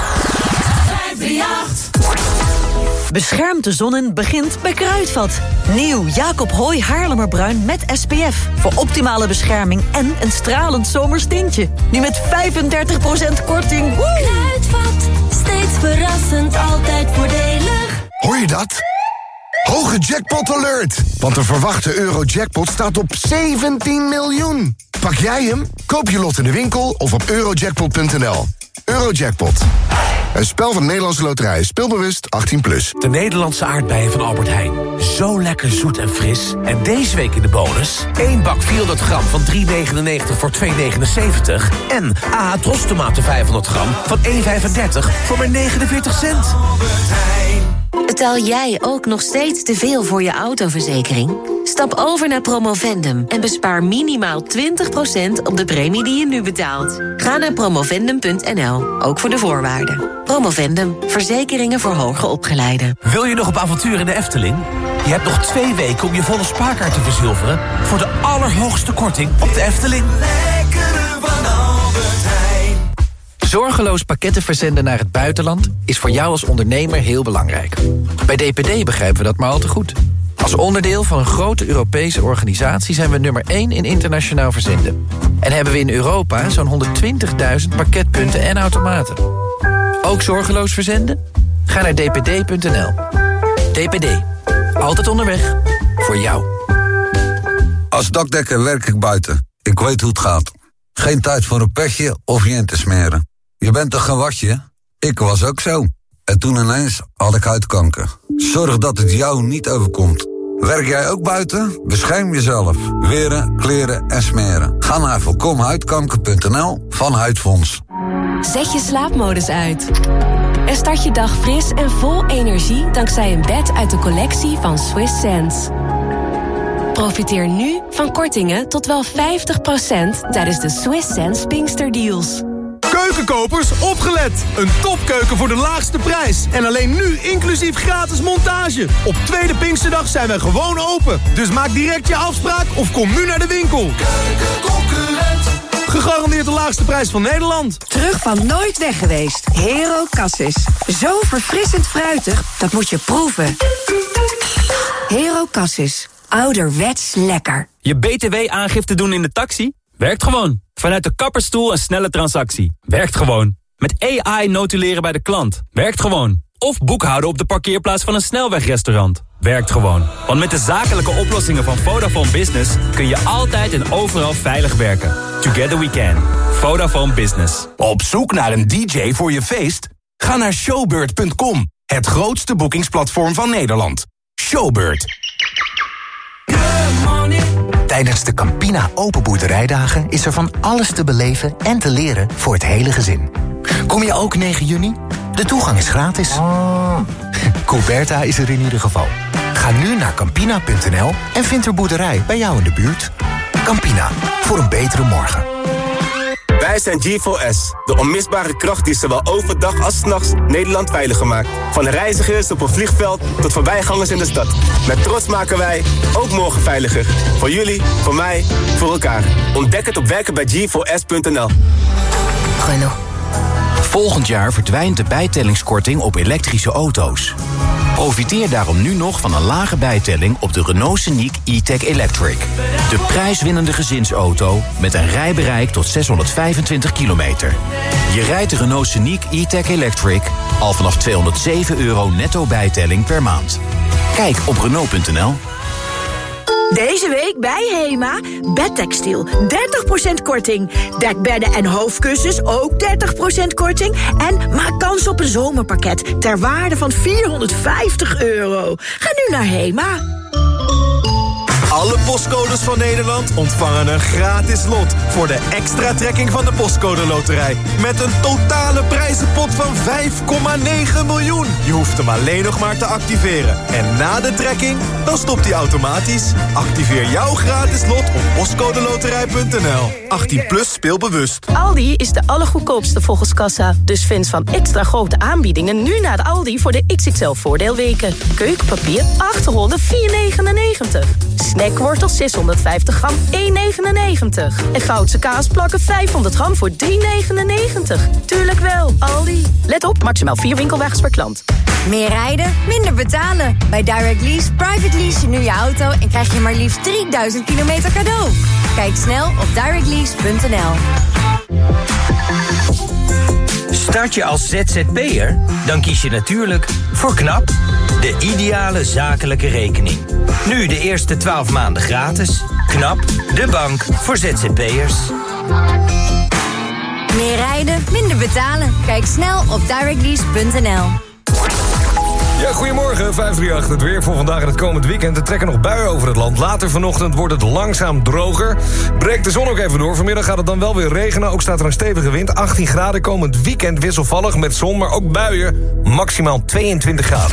Beschermt de zonnen begint bij Kruidvat. Nieuw Jacob Hooy Haarlemmerbruin met S P F. Voor optimale bescherming en een stralend zomers tintje. Nu met vijfendertig procent korting. Woe! Kruidvat, steeds verrassend, altijd voordelig. Hoor je dat? Hoge jackpot alert! Want de verwachte Eurojackpot staat op zeventien miljoen. Pak jij hem? Koop je lot in de winkel of op eurojackpot punt n l. Eurojackpot. Een spel van de Nederlandse Loterij. Speelbewust achttien plus. De Nederlandse aardbeien van Albert Heijn. Zo lekker zoet en fris. En deze week in de bonus... één bak vierhonderd gram van drie negenennegentig voor twee negenenzeventig. En A H Trostomaten vijfhonderd gram van één vijfendertig voor maar negenenveertig cent. Betaal jij ook nog steeds te veel voor je autoverzekering? Stap over naar Promovendum en bespaar minimaal twintig procent op de premie die je nu betaalt. Ga naar promovendum punt n l, ook voor de voorwaarden. Promovendum, verzekeringen voor hoger opgeleiden. Wil je nog op avontuur in de Efteling? Je hebt nog twee weken om je volle spaarkaart te verzilveren... voor de allerhoogste korting op de Efteling. Zorgeloos pakketten verzenden naar het buitenland is voor jou als ondernemer heel belangrijk. Bij D P D begrijpen we dat maar al te goed. Als onderdeel van een grote Europese organisatie zijn we nummer één in internationaal verzenden. En hebben we in Europa zo'n honderdtwintigduizend pakketpunten en automaten. Ook zorgeloos verzenden? Ga naar d p d punt n l. D P D. Altijd onderweg. Voor jou. Als dakdekker werk ik buiten. Ik weet hoe het gaat. Geen tijd voor een petje of je in te smeren. Je bent toch geen watje? Ik was ook zo. En toen ineens had ik huidkanker. Zorg dat het jou niet overkomt. Werk jij ook buiten? Bescherm jezelf. Weren, kleren en smeren. Ga naar voorkom huidkanker punt n l van Huidfonds. Zet je slaapmodus uit. En start je dag fris en vol energie dankzij een bed uit de collectie van Swiss Sense. Profiteer nu van kortingen tot wel vijftig procent tijdens de Swiss Sense Pinkster Deals. Keukenkopers, opgelet! Een topkeuken voor de laagste prijs. En alleen nu inclusief gratis montage. Op tweede Pinksterdag zijn wij gewoon open. Dus maak direct je afspraak of kom nu naar de winkel. Keukenconcurrent. Gegarandeerd de laagste prijs van Nederland. Terug van nooit weg geweest. Hero Cassis. Zo verfrissend fruitig, dat moet je proeven. Hero Cassis. Ouderwets lekker. Je B T W-aangifte doen in de taxi? Werkt gewoon. Vanuit de kapperstoel een snelle transactie. Werkt gewoon. Met A I notuleren bij de klant. Werkt gewoon. Of boekhouden op de parkeerplaats van een snelwegrestaurant. Werkt gewoon. Want met de zakelijke oplossingen van Vodafone Business kun je altijd en overal veilig werken. Together we can. Vodafone Business. Op zoek naar een D J voor je feest? Ga naar showbird punt com. Het grootste boekingsplatform van Nederland. Showbird. Tijdens de Campina Open Boerderijdagen is er van alles te beleven en te leren voor het hele gezin. Kom je ook negen juni? De toegang is gratis. Coberta is er in ieder geval. Ga nu naar campina punt n l en vind er boerderij bij jou in de buurt. Campina, voor een betere morgen. Wij zijn G four S, de onmisbare kracht die zowel overdag als 's nachts Nederland veiliger maakt. Van reizigers op een vliegveld tot voorbijgangers in de stad. Met trots maken wij ook morgen veiliger. Voor jullie, voor mij, voor elkaar. Ontdek het op werken bij G four S punt n l. Renault. Volgend jaar verdwijnt de bijtellingskorting op elektrische auto's. Profiteer daarom nu nog van een lage bijtelling op de Renault Scenic E-Tech Electric. De prijswinnende gezinsauto met een rijbereik tot zeshonderdvijfentwintig kilometer. Je rijdt de Renault Scenic E-Tech Electric al vanaf tweehonderdzeven euro netto bijtelling per maand. Kijk op Renault punt n l. Deze week bij HEMA, bedtextiel, dertig procent korting. Dekbedden en hoofdkussens, ook dertig procent korting. En maak kans op een zomerpakket ter waarde van vierhonderdvijftig euro. Ga nu naar HEMA. Alle postcodes van Nederland ontvangen een gratis lot voor de extra trekking van de Postcode Loterij. Met een totale prijzenpot van vijf komma negen miljoen. Je hoeft hem alleen nog maar te activeren. En na de trekking, dan stopt hij automatisch. Activeer jouw gratis lot op postcodeloterij punt n l. achttien plus, speel bewust. Aldi is de allergoedkoopste volgens kassa. Dus fans van extra grote aanbiedingen nu naar de Aldi voor de X X L voordeelweken. Keukenpapier achterhonderd vier negenennegentig. Snackwortel zeshonderdvijftig gram één negenennegentig. En Goudse kaasplakken vijfhonderd gram voor drie negenennegentig. Tuurlijk wel, Aldi. Let op, maximaal vier winkelwagens per klant. Meer rijden, minder betalen. Bij Direct Lease private lease je nu je auto en krijg je maar liefst drieduizend kilometer cadeau. Kijk snel op direct lease punt n l. Start je als Z Z P'er? Dan kies je natuurlijk voor KNAP, de ideale zakelijke rekening. Nu de eerste twaalf maanden gratis. KNAP, de bank voor Z Z P'ers. Meer rijden, minder betalen. Kijk snel op direct lease punt n l. Ja, goedemorgen, vijf drie acht. Het weer voor vandaag en het komend weekend. Er trekken nog buien over het land. Later vanochtend wordt het langzaam droger. Breekt de zon ook even door. Vanmiddag gaat het dan wel weer regenen. Ook staat er een stevige wind. achttien graden. Komend weekend wisselvallig met zon, maar ook buien. Maximaal tweeëntwintig graden.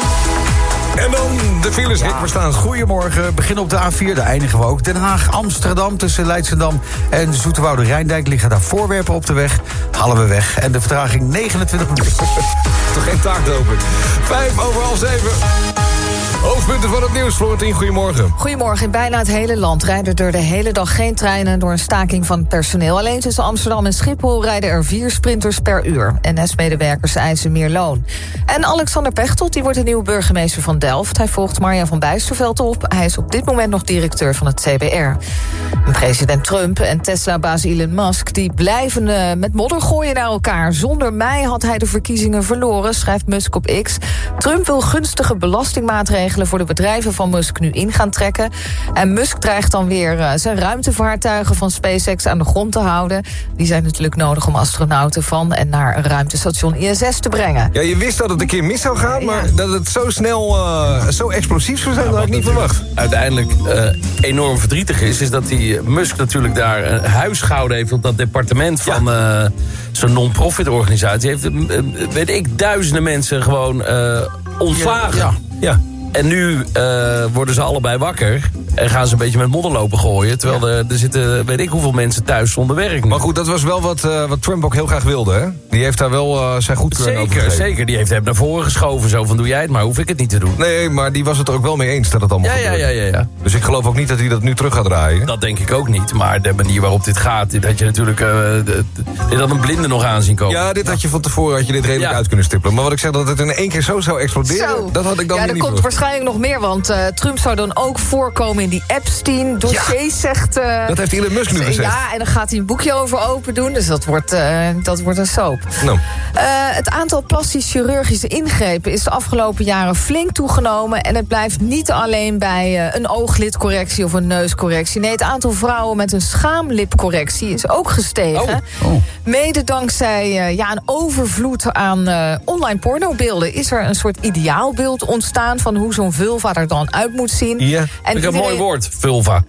En dan de files, Rick, waar staan ze? Goedemorgen, begin op de A vier, daar eindigen we ook. Den Haag, Amsterdam, tussen Leidschendam en Zoeterwoude Rijndijk... liggen daar voorwerpen op de weg, halen we weg. En de vertraging negenentwintig minuten. Toch geen taak open. Vijf over half zeven. Hoofdpunten van het nieuws, Florentien, goedemorgen. Goedemorgen. In bijna het hele land rijden er de hele dag geen treinen... door een staking van het personeel. Alleen tussen Amsterdam en Schiphol rijden er vier sprinters per uur. N S-medewerkers eisen meer loon. En Alexander Pechtold, die wordt de nieuwe burgemeester van Delft. Hij volgt Marja van Bijsterveld op. Hij is op dit moment nog directeur van het C B R. En president Trump en Tesla-baas Elon Musk... die blijven uh, met modder gooien naar elkaar. Zonder mij had hij de verkiezingen verloren, schrijft Musk op X. Trump wil gunstige belastingmaatregelen voor de bedrijven van Musk nu in gaan trekken. En Musk dreigt dan weer uh, zijn ruimtevaartuigen van SpaceX aan de grond te houden. Die zijn natuurlijk nodig om astronauten van en naar ruimtestation I S S te brengen. Ja, je wist dat het een keer mis zou gaan, maar ja. dat het zo snel, uh, zo explosief zou zijn, ja, dat had ik niet verwacht. Uiteindelijk uh, enorm verdrietig is, is dat die Musk natuurlijk daar een huis gehouden heeft op dat departement van ja. uh, zo'n non-profit organisatie. Heeft, uh, weet ik, duizenden mensen gewoon uh, ontslagen. Ja. ja. En nu uh, worden ze allebei wakker en gaan ze een beetje met modder lopen gooien. Terwijl ja. er, er zitten, weet ik hoeveel mensen thuis zonder werk. Maar goed, dat was wel wat, uh, wat Trump ook heel graag wilde, hè? Die heeft daar wel uh, zijn goedkeuring over gegeven. Zeker, die heeft hem naar voren geschoven. Zo van, doe jij het, maar hoef ik het niet te doen. Nee, maar die was het er ook wel mee eens dat het allemaal ja, gebeurde. Ja, ja, ja, ja. Dus ik geloof ook niet dat hij dat nu terug gaat draaien. Dat denk ik ook niet. Maar de manier waarop dit gaat, dit had je natuurlijk... Uh, de, de, dat een blinde nog aanzien komen. Ja, dit had je van tevoren had je dit redelijk ja. uit kunnen stippelen. Maar wat ik zeg, dat het in één keer zo zou exploderen, zo. dat had ik dan ja, niet er komt waarschijnlijk nog meer, want uh, Trump zou dan ook voorkomen in die Epstein-dossiers, ja. zegt... Uh, dat heeft Elon Musk nu gezegd. Ja, en dan gaat hij een boekje over open doen, dus dat wordt, uh, dat wordt een soap. No. Uh, het aantal plastisch chirurgische ingrepen is de afgelopen jaren flink toegenomen... en het blijft niet alleen bij uh, een ooglidcorrectie of een neuscorrectie. Nee, het aantal vrouwen met een schaamlipcorrectie is ook gestegen. Oh. Oh. Mede dankzij uh, ja, een overvloed aan uh, online pornobeelden... is er een soort ideaalbeeld ontstaan van hoe zo'n vulva er dan uit moet zien. Ja, en vind ik iedereen... een mooi woord, vulva.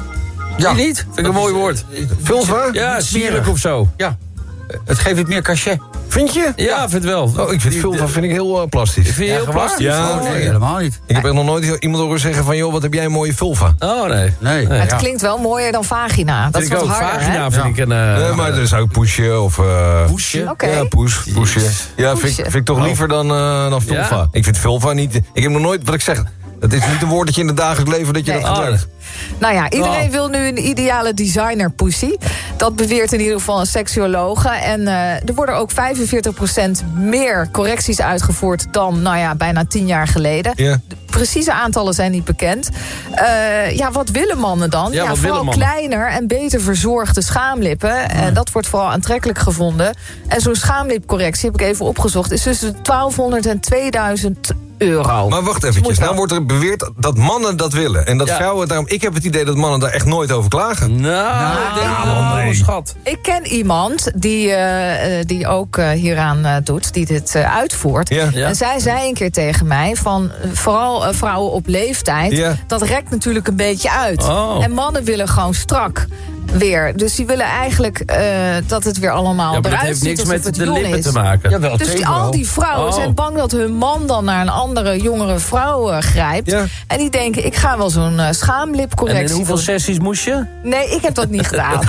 Ja. Niet? Vind ik een mooi woord. Vulva? Ja, sierlijk of zo. Ja. Het geeft het meer cachet. Vind je? Ja, ja, vind wel. Oh, ik vind vulva vind ik heel uh, plastisch. Vind je ja, heel plastisch? Ja, oh, nee, helemaal niet. Ik heb echt nog nooit iemand horen zeggen van... joh, wat heb jij een mooie vulva. Oh, nee. nee. Maar het ja. klinkt wel mooier dan vagina. Dat vind is wat ik ook. harder, Vagina hè? vind ja. ik een... Uh, nee, maar dan zou ik pushen of... Uh, pushen? Oké. Okay. Ja, push, pushen. Ja, vind, vind ik toch oh. liever dan, uh, dan vulva. Ja? Ik vind vulva niet... Ik heb nog nooit, wat ik zeg... Het is niet een woord dat je in het dagelijks leven dat je nee. dat gebruikt. Nou ja, iedereen oh. wil nu een ideale designer pussy. Dat beweert in ieder geval een seksuologe. En uh, er worden ook vijfenveertig procent meer correcties uitgevoerd... dan, nou ja, bijna tien jaar geleden. Yeah. De precieze aantallen zijn niet bekend. Uh, ja, wat willen mannen dan? Ja, ja vooral kleiner en beter verzorgde schaamlippen. Ja. Uh, dat wordt vooral aantrekkelijk gevonden. En zo'n schaamlipcorrectie, heb ik even opgezocht... is tussen de twaalfhonderd en tweeduizend euro. Maar wacht eventjes, nou wordt er beweerd dat mannen dat willen. En dat Ja. vrouwen daarom... Ik heb het idee dat mannen daar echt nooit over klagen. Nou, ik denk ja, wel, nee. schat. Ik ken iemand die, uh, uh, die ook uh, hieraan uh, doet, die dit uh, uitvoert. Ja. Ja. En zij zei een keer tegen mij van, uh, vooral uh, vrouwen op leeftijd... Ja. dat rekt natuurlijk een beetje uit. Oh. En mannen willen gewoon strak weer. Dus die willen eigenlijk uh, dat het weer allemaal Ja, maar dat eruit heeft ziet niks alsof met het de jong lippen is. te maken. Jawel, Dus die, zeker wel. al die vrouwen Oh. zijn bang dat hun man dan naar een andere, jongere vrouw uh, grijpt. Ja. En die denken, ik ga wel zo'n uh, schaamlipcorrectie En in hoeveel doen. sessies moest je? Nee, ik heb dat niet gedaan.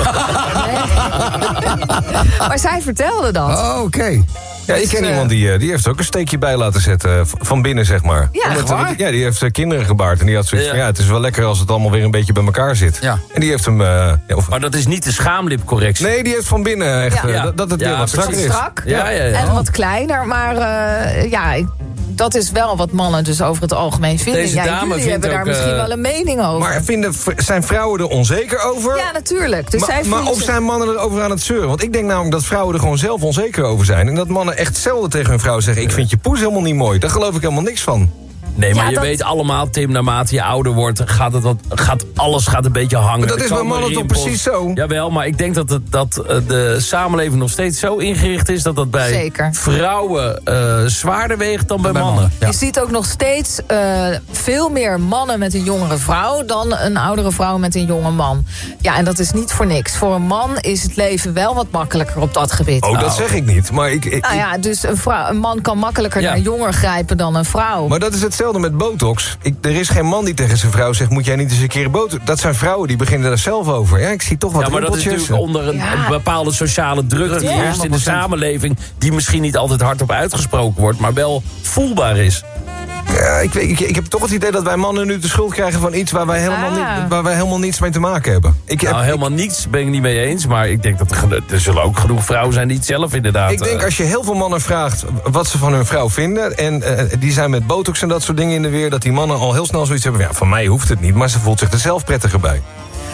Nee. Maar zij vertelde dat. Oh, oké. Ja, ik Dus, ken uh, iemand die, uh, die heeft ook een steekje bij laten zetten. uh, v- van binnen, zeg maar. Ja, Omdat, echt uh, waar? ja, die heeft uh, kinderen gebaard. En die had zoiets Ja. van, ja, het is wel lekker als het allemaal weer een beetje bij elkaar zit. Ja. En die heeft hem... uh, ja, of, Maar dat is niet de schaamlipcorrectie. nee, die heeft van binnen echt... Ja. uh, Ja. dat, dat het Ja, weer wat strakker precies. is. Strak. Ja, ja, ja. En wat kleiner. Maar uh, ja, ik, dat is wel wat mannen dus over het algemeen vinden. Deze ja, dame jullie vindt hebben daar ook, misschien uh, wel een mening over. Maar vinden, v- zijn vrouwen er onzeker over? ja, natuurlijk. Dus Ma- zij maar voelen of zich- zijn mannen erover aan het zeuren? Want ik denk namelijk dat vrouwen er gewoon zelf onzeker over zijn. En dat mannen echt zelden tegen hun vrouw zeggen... ik vind je poes helemaal niet mooi. Daar geloof ik helemaal niks van. Nee, maar Ja, je dat- weet allemaal, Tim, naarmate je ouder wordt... gaat, het wat, gaat alles gaat een beetje hangen. Maar dat Er is bij komen mannen toch rimpels. precies zo? Jawel, maar ik denk dat, het, dat eh, de samenleving nog steeds zo ingericht is... dat dat bij Zeker. vrouwen eh, zwaarder weegt dan bij, Bij mannen. mannen, ja. Je ziet ook nog steeds uh, veel meer mannen met een jongere vrouw... dan een oudere vrouw met een jonge man. Ja, en dat is niet voor niks. Voor een man is het leven wel wat makkelijker op dat gebied. Oh, dat Nou. zeg ik niet. Maar, ik, ik, Nou ja, dus een, vrouw, een man kan makkelijker Ja. naar een jonger grijpen dan een vrouw. maar dat is hetzelfde met botox. Ik, er is geen man die tegen zijn vrouw zegt... moet jij niet eens een keer botox... Dat zijn vrouwen die beginnen daar zelf over. Ja, ik zie toch wat Ja, maar dat is rimpeltjes. natuurlijk onder een, Ja. een bepaalde sociale druk... die Ja, heerst in de honderd procent. samenleving... die misschien niet altijd hardop uitgesproken wordt... maar wel voelbaar is. Ja, ik, weet- ik, ik heb toch het idee dat wij mannen nu de schuld krijgen van iets... waar wij helemaal, Ah. niet, waar wij helemaal niets mee te maken hebben. Ik, heb, Nou, helemaal niets ben ik niet mee eens... maar ik denk dat er, geno- er zullen ook genoeg vrouwen zijn die het zelf inderdaad... ik denk eh, als je heel veel mannen vraagt wat ze van hun vrouw vinden... en eh, die zijn met botox en dat soort dingen in de weer... dat die mannen al heel snel zoiets hebben van... ja, van mij hoeft het niet, maar ze voelt zich er zelf prettiger bij.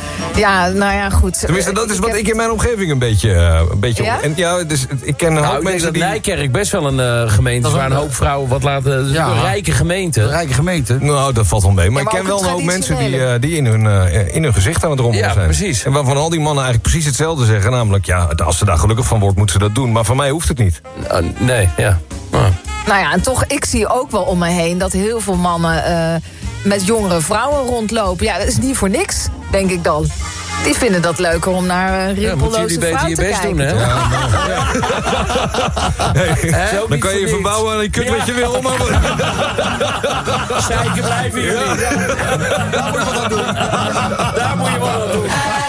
Ja, nou ja, goed. Tenminste, dat is Ik wat heb- ik in mijn omgeving een beetje... eh, een beetje Ja? En ja, dus ik ken een Nou, hoop ik denk mensen dat die... Nijkerk best wel een eh, gemeente Dat is... is waar een een- hoop vrouwen wat laten... Het is Ja. een rijke gemeente. Een rijke gemeente. Nou, dat valt wel mee. Maar, Ja, maar ik ken ook wel een een hoop mensen die, traditionele. eh, die in, hun, eh, in hun gezicht aan het rommelen Ja, zijn. precies. En waarvan al die mannen eigenlijk precies hetzelfde zeggen. Namelijk, ja, als ze daar gelukkig van wordt, moet ze dat doen. Maar voor mij hoeft het niet. Uh, nee, ja. Uh. Nou ja, en toch, ik zie ook wel om me heen... dat heel veel mannen uh, met jongere vrouwen rondlopen. Ja, dat is niet voor niks, denk ik dan. Die vinden dat leuker om naar een Ja, moeten rimpelloze jullie beter vrouw je te best kijken. doen, hè? toch? Hey, Zo dan niet kan je voor verbouwen en je kunt wat je wil. Maar... Zeiken blijven jullie. Daar moet je wat aan doen. Daar moet je wat aan doen.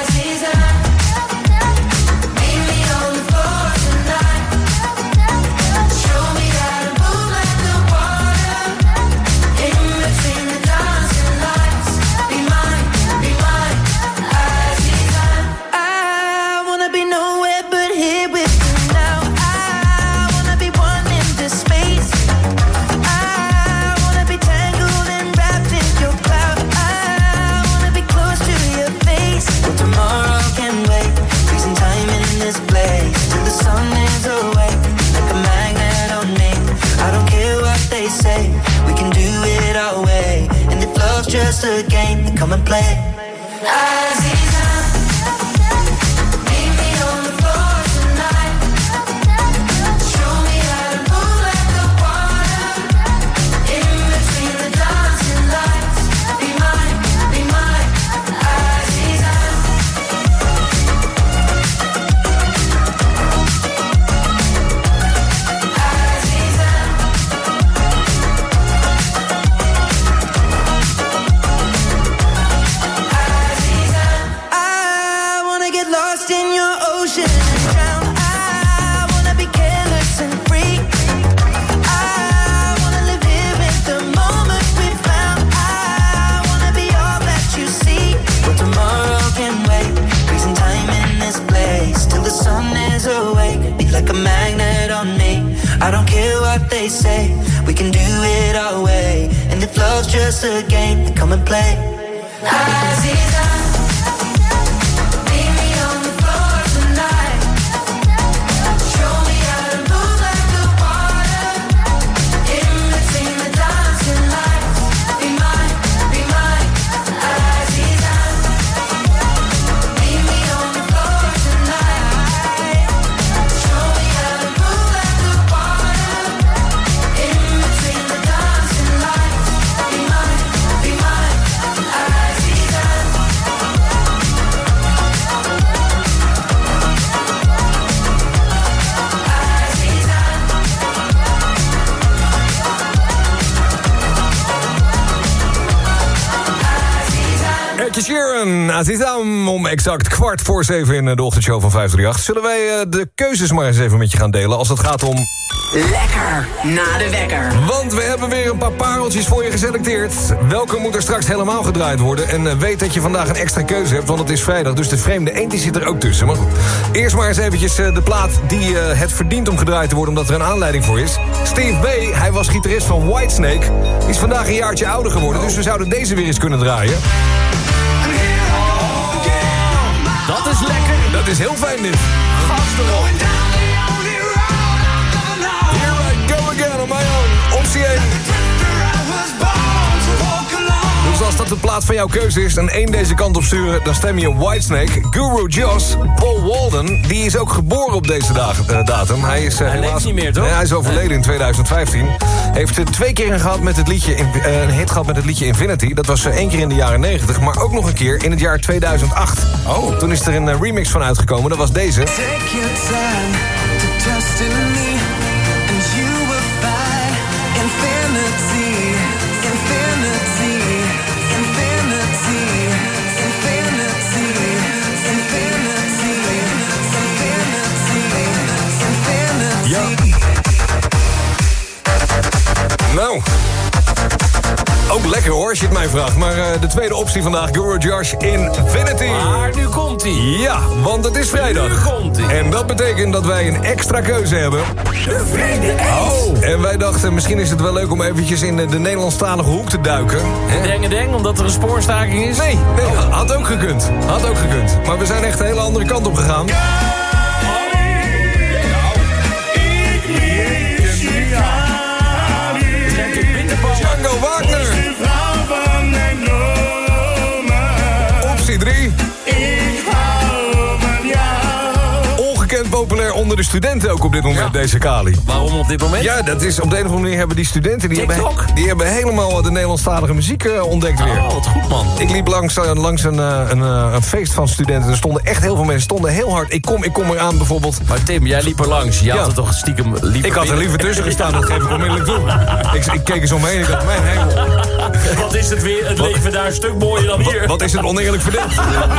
Just a game to come and play. Aziza, meet me on the floor tonight. Show me how to move like the water. In between the dancing lights. Be mine, be mine, Aziza. Aziza. I don't care what they say, we can do it our way. And if love's just a game, then come and play. Aziza, meet me on the floor tonight. Show me how to move like the water. In between the dancing Sheeran, Azizam, om exact kwart voor zeven in de ochtendshow van vijf drie acht. Zullen wij uh, de keuzes maar eens even met je gaan delen als het gaat om... Lekker na de wekker. Want we hebben weer een paar pareltjes voor je geselecteerd. Welke moet er straks helemaal gedraaid worden? En uh, weet dat je vandaag een extra keuze hebt, want het is vrijdag. Dus de vreemde eend die zit er ook tussen. Maar goed, eerst maar eens eventjes uh, de plaat die uh, het verdient om gedraaid te worden, omdat er een aanleiding voor is. Steve B, hij was gitarist van Whitesnake. Die is vandaag een jaartje ouder geworden, dus we zouden deze weer eens kunnen draaien. Dat is lekker. Dat is heel fijn dit. Gast erop. Here I go again on my own. Optie één. Dus als dat de plaat van jouw keuze is en één deze kant op sturen, dan stem je Whitesnake. Guru Joss, Paul Walden, die is ook geboren op deze dag, uh, datum. Hij is uh, hij helaas leeft niet meer, toch? Nee, hij is overleden in twintig vijftien. Heeft uh, twee keer een, gehad met het liedje, uh, een hit gehad met het liedje Infinity. Dat was uh, één keer in de jaren negentig, maar ook nog een keer in het jaar tweeduizend acht. Oh. Toen is er een uh, remix van uitgekomen, dat was deze. Take your time to trust in me, and you will find infinity, infinity, infinity, infinity, infinity, infinity, Ja. Nou, ook lekker hoor, als je het mij vraagt. Maar uh, de tweede optie vandaag, Guru Josh, Infinity. Maar nu komt hij. Ja, want het is vrijdag. Nu komt hij. En dat betekent dat wij een extra keuze hebben. de vreemde eend. Oh. En wij dachten, misschien is het wel leuk om eventjes in de, de Nederlandstalige hoek te duiken. Deng en deng, omdat er een spoorstaking is? Nee, nee, had ook gekund. Had ook gekund. Maar we zijn echt een hele andere kant op gegaan. Django Wagner. Optie drie. Ongekend populair onder de studenten ook op dit moment, ja. Deze Kali. Waarom op dit moment? Ja, dat is op de een of andere manier hebben die studenten... die, TikTok? hebben, die hebben helemaal de Nederlandstalige muziek uh, ontdekt weer. Oh, wat goed, man. Ik liep langs, uh, langs een, uh, een, uh, een feest van studenten. Er stonden echt heel veel mensen, stonden heel hard. Ik kom, ik kom eraan bijvoorbeeld. Maar Tim, jij liep er langs. Je had Ja. er toch stiekem liever Ik had er binnen. liever tussen gestaan, dat geef ik onmiddellijk toe. Ik, ik keek eens omheen en ik dacht, mijn hemel. Wat is het weer? Het leven daar een stuk mooier dan hier. Wat, wat is het oneerlijk verdeeld?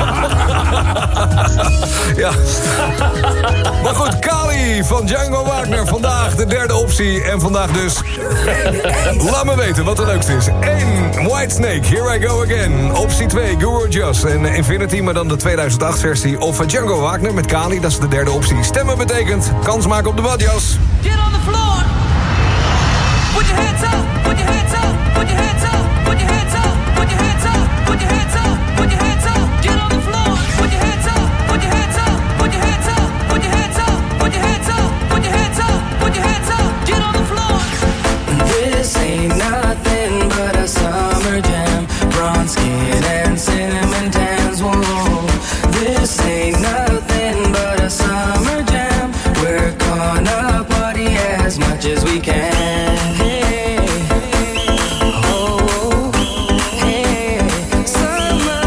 Ja. Maar goed, Kali van Django Wagner. Vandaag de derde optie. En vandaag dus... Laat me weten wat het leukste is. één. Whitesnake, Here I Go Again. Optie twee, Guru Joss en Infinity, maar dan de tweeduizend acht versie. Of Django Wagner met Kali, dat is de derde optie. Stemmen betekent kans maken op de badjas. Get on the floor. Put your hands up. Put your hands up. Put your hands up. Put your hands up. Put your hands up. Put your hands up. Put your hands up. Get on the floor. Put your hands up. Put your hands up. Put your hands up. Put your hands up. Put your hands up. Put your hands up. Put your hands up. Get on the floor. This ain't nothing but a summer jam. Bronze skin and cinnamon tans. Whoa. This ain't nothing but a summer jam. We're gonna party as much as we can. Hey, oh, hey, summer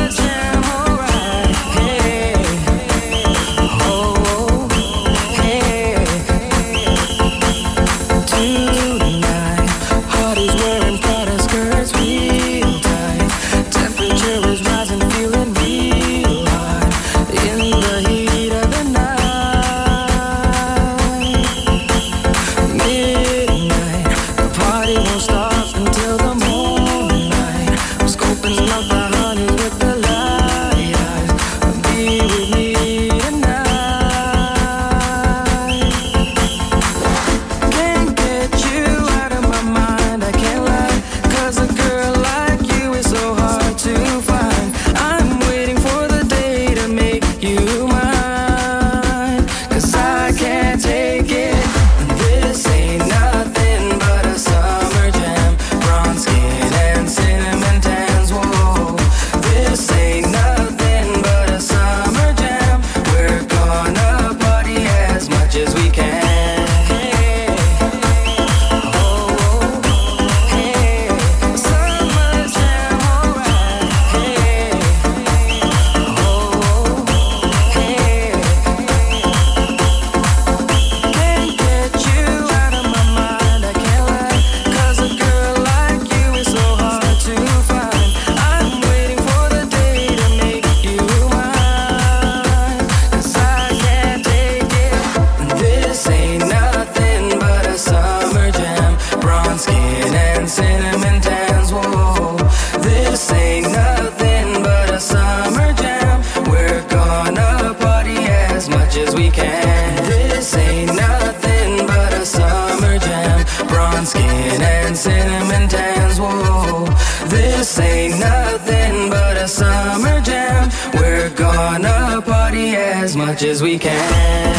gonna party as much as we can.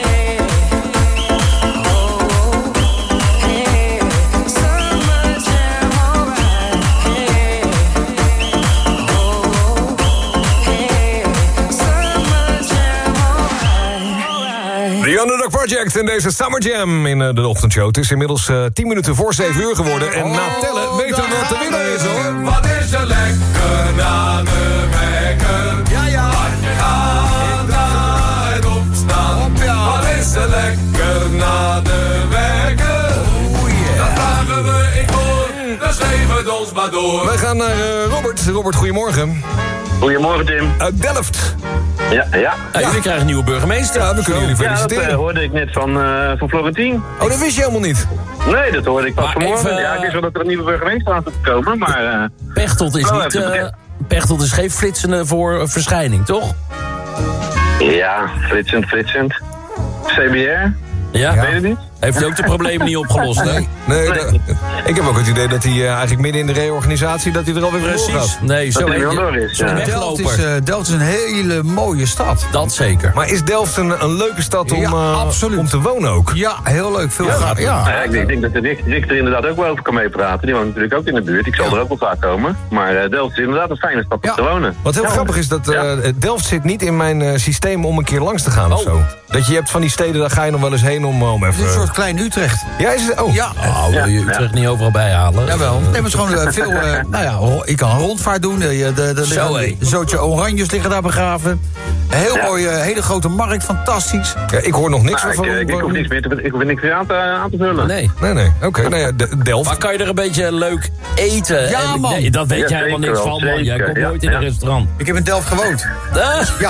The Underdog Project in deze Summer Jam in uh, de ochtendshow. Het is inmiddels uh, tien minuten voor zeven uur geworden. En na tellen weten we wat de winnaar is, hoor. Wat is er lekker na de wekker? Ja, ja. Had je aan na het opstaan? Op, ja. Wat is er lekker na de wekker? Oh, yeah. Dat vragen we, ik hoor. Dus geef het ons maar door. We gaan naar uh, Robert. Robert, goedemorgen. Goedemorgen, Tim. Uit Delft. Ja, ja. ja. Jullie krijgen een nieuwe burgemeester. Ja, we kunnen jullie feliciteren. Ja, dat uh, hoorde ik net van, uh, van Florentien. Oh, dat wist je helemaal niet? Nee, dat hoorde ik pas maar vanmorgen. Even, uh... Ja, ik wist wel dat er een nieuwe burgemeester aan zit te komen, maar... Uh, Pechtold is oh, niet... Uh, Pechtold is geen flitsende voor verschijning, toch? Ja, flitsend, flitsend. C B R? Ja? Weet het niet? Heeft hij ook de problemen niet opgelost, hè? Nee, nee, nee. De, ik heb ook het idee dat hij uh, eigenlijk midden in de reorganisatie... dat hij er alweer Precies. voor gaat. Nee, zo dat wel door is. Zo'n Ja. Delft is, uh, Delft is een hele mooie stad. Dat zeker. Maar is Delft een, een leuke stad om, Ja, uh, absoluut. om te wonen ook? Ja, heel leuk. Veel Ja, graag. Ja. Nou ja, ik, denk, ik denk dat de Rick, Rick er inderdaad ook wel over kan meepraten. Die woont natuurlijk ook in de buurt. Ik zal Ja. er ook wel vaak komen. Maar uh, Delft is inderdaad een fijne stad om Ja. te wonen. Wat heel Ja. grappig is, dat uh, Ja. Delft zit niet in mijn uh, systeem om een keer langs te gaan of Oh. zo. Dat je hebt van die steden, daar ga je nog wel eens heen om, om Het even... is een soort klein Utrecht. Ja, is het? Oh. Ja. Oh, wil je Utrecht Ja. niet overal bijhalen? Jawel. Nee, maar het is gewoon uh, veel... Uh, nou ja, ro- ik kan een rondvaart doen. Uh, de, de, de, Zo, de, hé. de zootje oranjes liggen daar begraven. Een heel Ja. mooie, hele grote markt. Fantastisch. Ja, ik hoor nog niks Nou, ik, van... uh, ik, ik hoef niks meer te, ik hoef niks meer aan te, aan te vullen. Nee. Nee, nee. Oké, okay, nou ja, de, Delft. Maar kan je er een beetje leuk eten? Ja, en, man. nee, dat weet Ja, jij helemaal zeker niks wel, van, man. Jij zeker. komt Ja, nooit in ja. een restaurant. Ik heb in Delft gewoond. Ah. Ja.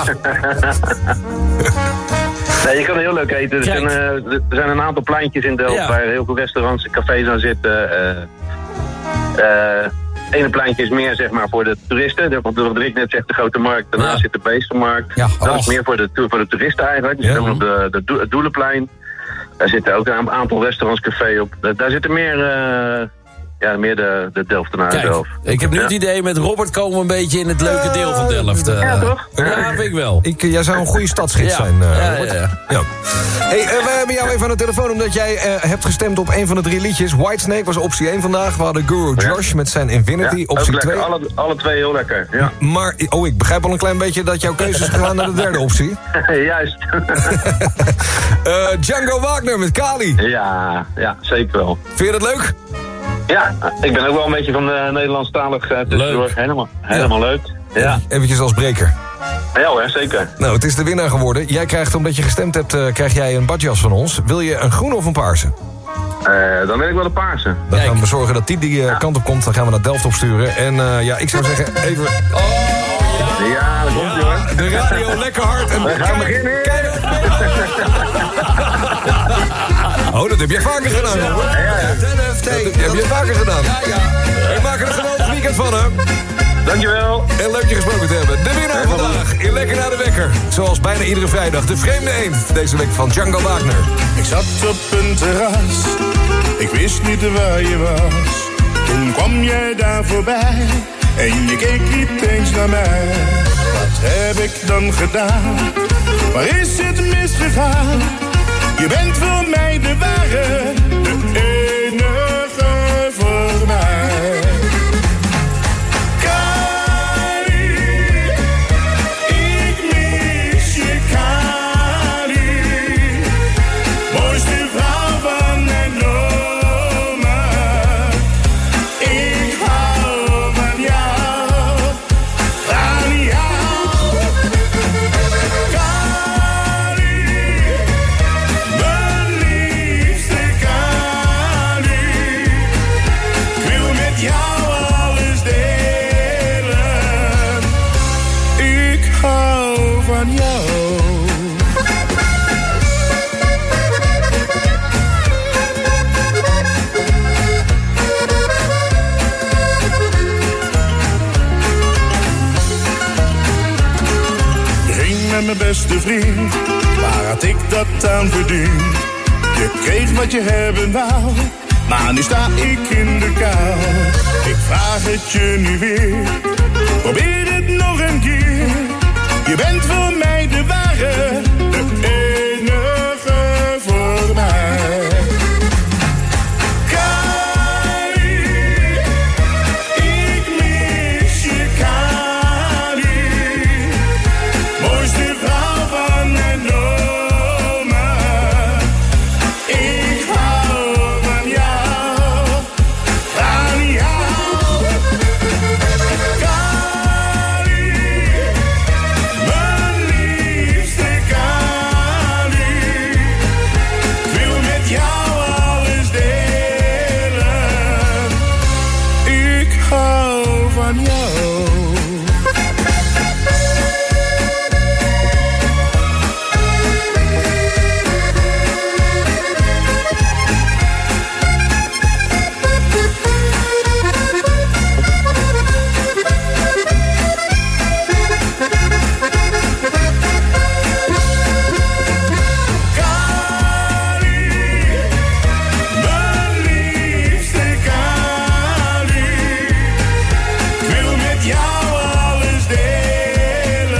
Nee, je kan heel leuk eten. Er zijn, Kijk. uh, er zijn een aantal pleintjes in Delft Ja. waar heel veel restaurants en cafés aan zitten. Uh, uh, ene pleintje is meer zeg maar voor de toeristen. De- Wat Rick net zegt, de grote markt. Daarna Ja. zit de beestenmarkt. Ja, Dat och. is meer voor de, to- voor de toeristen eigenlijk. Dus Ja. zit ook nog de, de, Do- het Doelenplein. Daar zitten ook een aantal restaurants, café op. Da- Daar zitten meer, uh, ja, meer de, de Delftenaren Kijk, zelf. ik heb nu Ja. het idee, met Robert komen we een beetje in het leuke deel van Delft. uh. Ja, toch? Ja, vind ik wel. Ik, uh, jij zou een goede stadsgids Ja. zijn, uh, Ja, Robert. ja, ja. Ja. Hey, uh, we hebben jou even aan de telefoon omdat jij uh, hebt gestemd op een van de drie liedjes. Whitesnake was optie één vandaag. We hadden Guru Josh met zijn Infinity, Ja, optie ook twee. lekker. Alle, alle twee heel lekker. Ja. Maar, oh, ik begrijp al een klein beetje dat jouw keuze is gegaan naar de derde optie. Juist. uh, Django Wagner met Kali. Ja, ja, zeker wel. Vind je dat leuk? Ja, ik ben ook wel een beetje van de Nederlandstalig uh, tussendoor. Leuk. Helemaal, helemaal leuk. Ja. Eventjes als breker. Ja hoor, zeker. Nou, het is de winnaar geworden. Jij krijgt, omdat je gestemd hebt, uh, krijg jij een badjas van ons. Wil je een groen of een paarse? Uh, dan wil ik wel de paarse. Dan gaan we zorgen dat die die uh, ja. kant op komt. Dan gaan we naar Delft opsturen. En uh, ja, ik zou zeggen, even... Oh, ja. Ja, dat komt ie hoor. De radio lekker hard. En we gaan beginnen. Kijk. Oh, dat heb je vaker gedaan, hoor. Ja, ja. Dat heb je vaker gedaan. Ja, ja. Ik maak er een geweldig weekend van, hè. Dankjewel. En leuk je gesproken te hebben. De winnaar vandaag in Lekker naar de Wekker. Zoals bijna iedere vrijdag. De vreemde eend. Deze week van Django Wagner. Ik zat op een terras. Ik wist niet waar je was. Toen kwam jij daar voorbij. En je keek niet eens naar mij. Wat heb ik dan gedaan? Waar is het misgegaan? Je bent voor mij de ware. De enige voor mij. Mijn beste vriend, waar had ik dat aan verdiend? Je kreeg wat je hebben wou, maar nu sta ik in de kou. Ik vraag het je nu weer, probeer het nog een keer. Je bent voor mij de ware, de enige voor mij. Kali, ik mis je, Kali. Mooiste vrouw van mijn dromen. Ik hou van jou, van jou. Kali, mijn liefste Kali. Ik wil met jou alles delen. Ik hou van jou. Mijn liefste Kali, ik wil met jou alles delen.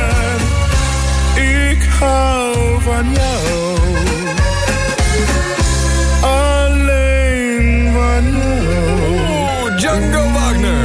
Ik hou van jou, alleen van jou. Django Wagner.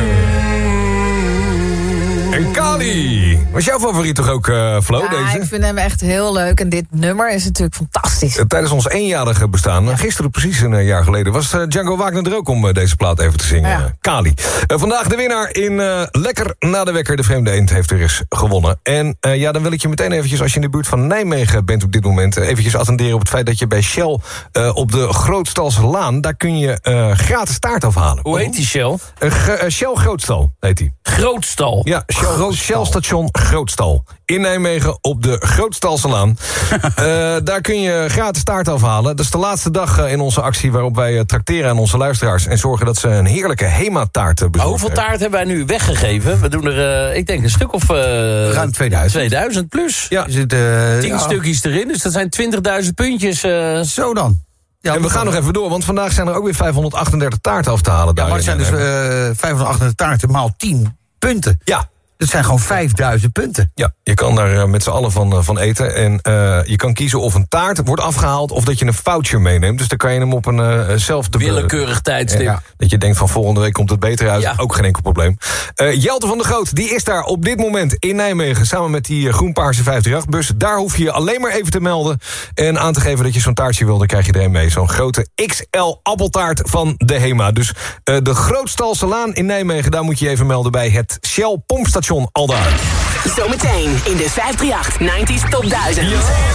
En Kali. Was jouw favoriet toch ook, uh, Flo, Ja, deze? ik vind hem echt heel leuk. En dit nummer is natuurlijk fantastisch. Uh, Tijdens ons eenjarige bestaan, uh, gisteren precies een uh, jaar geleden... was uh, Django Wagner er ook om uh, deze plaat even te zingen. Ja. Uh, Kali. Uh, vandaag de winnaar in uh, Lekker na de Wekker. De Vreemde Eend heeft er eens gewonnen. En uh, ja, dan wil ik je meteen eventjes, als je in de buurt van Nijmegen bent op dit moment... Uh, eventjes attenderen op het feit dat je bij Shell uh, op de Grootstalse Laan... daar kun je uh, gratis taart afhalen. Hoe heet die Shell? Uh, G- uh, Shell Grootstal heet die. Grootstal? Ja, Shell, Shell Station Grootstal. In Nijmegen op de Grootstalse Laan. uh, daar kun je gratis taart afhalen. Dat is de laatste dag uh, in onze actie waarop wij uh, trakteren aan onze luisteraars... en zorgen dat ze een heerlijke Hema-taart uh, bezorgen. Hoeveel taart hebben wij nu weggegeven? We doen er, uh, ik denk, een stuk of... Uh, Ruim tweeduizend. tweeduizend plus. Ja. Is het, uh, Tien ja. stukjes erin, dus dat zijn twintigduizend puntjes. Uh, Zo dan. Ja, en we gaan nog even door, want vandaag zijn er ook weer vijfhonderdachtendertig taarten af te halen. Ja, daar maar het zijn in dus Nijmegen. uh, vijfhonderdachtendertig taarten maal tien punten. Ja. Dat zijn gewoon vijfduizend punten. Ja, je kan daar uh, met z'n allen van, uh, van eten. En uh, je kan kiezen of een taart wordt afgehaald... of dat je een voucher meeneemt. Dus dan kan je hem op een uh, zelfde... willekeurig tijdstip. Ja, dat je denkt van volgende week komt het beter uit. Ja. Ook geen enkel probleem. Uh, Jelte van der Groot, die is daar op dit moment in Nijmegen... samen met die uh, groen-paarse vijfhonderdachtendertig bus. Daar hoef je je alleen maar even te melden... en aan te geven dat je zo'n taartje wil. Dan krijg je er een mee. Zo'n grote X L appeltaart van de Hema. Dus uh, de Grootstalse Laan in Nijmegen... daar moet je je even melden bij het Shell pompstation aldaar. Zometeen in de vijf drie acht negentig Top duizend.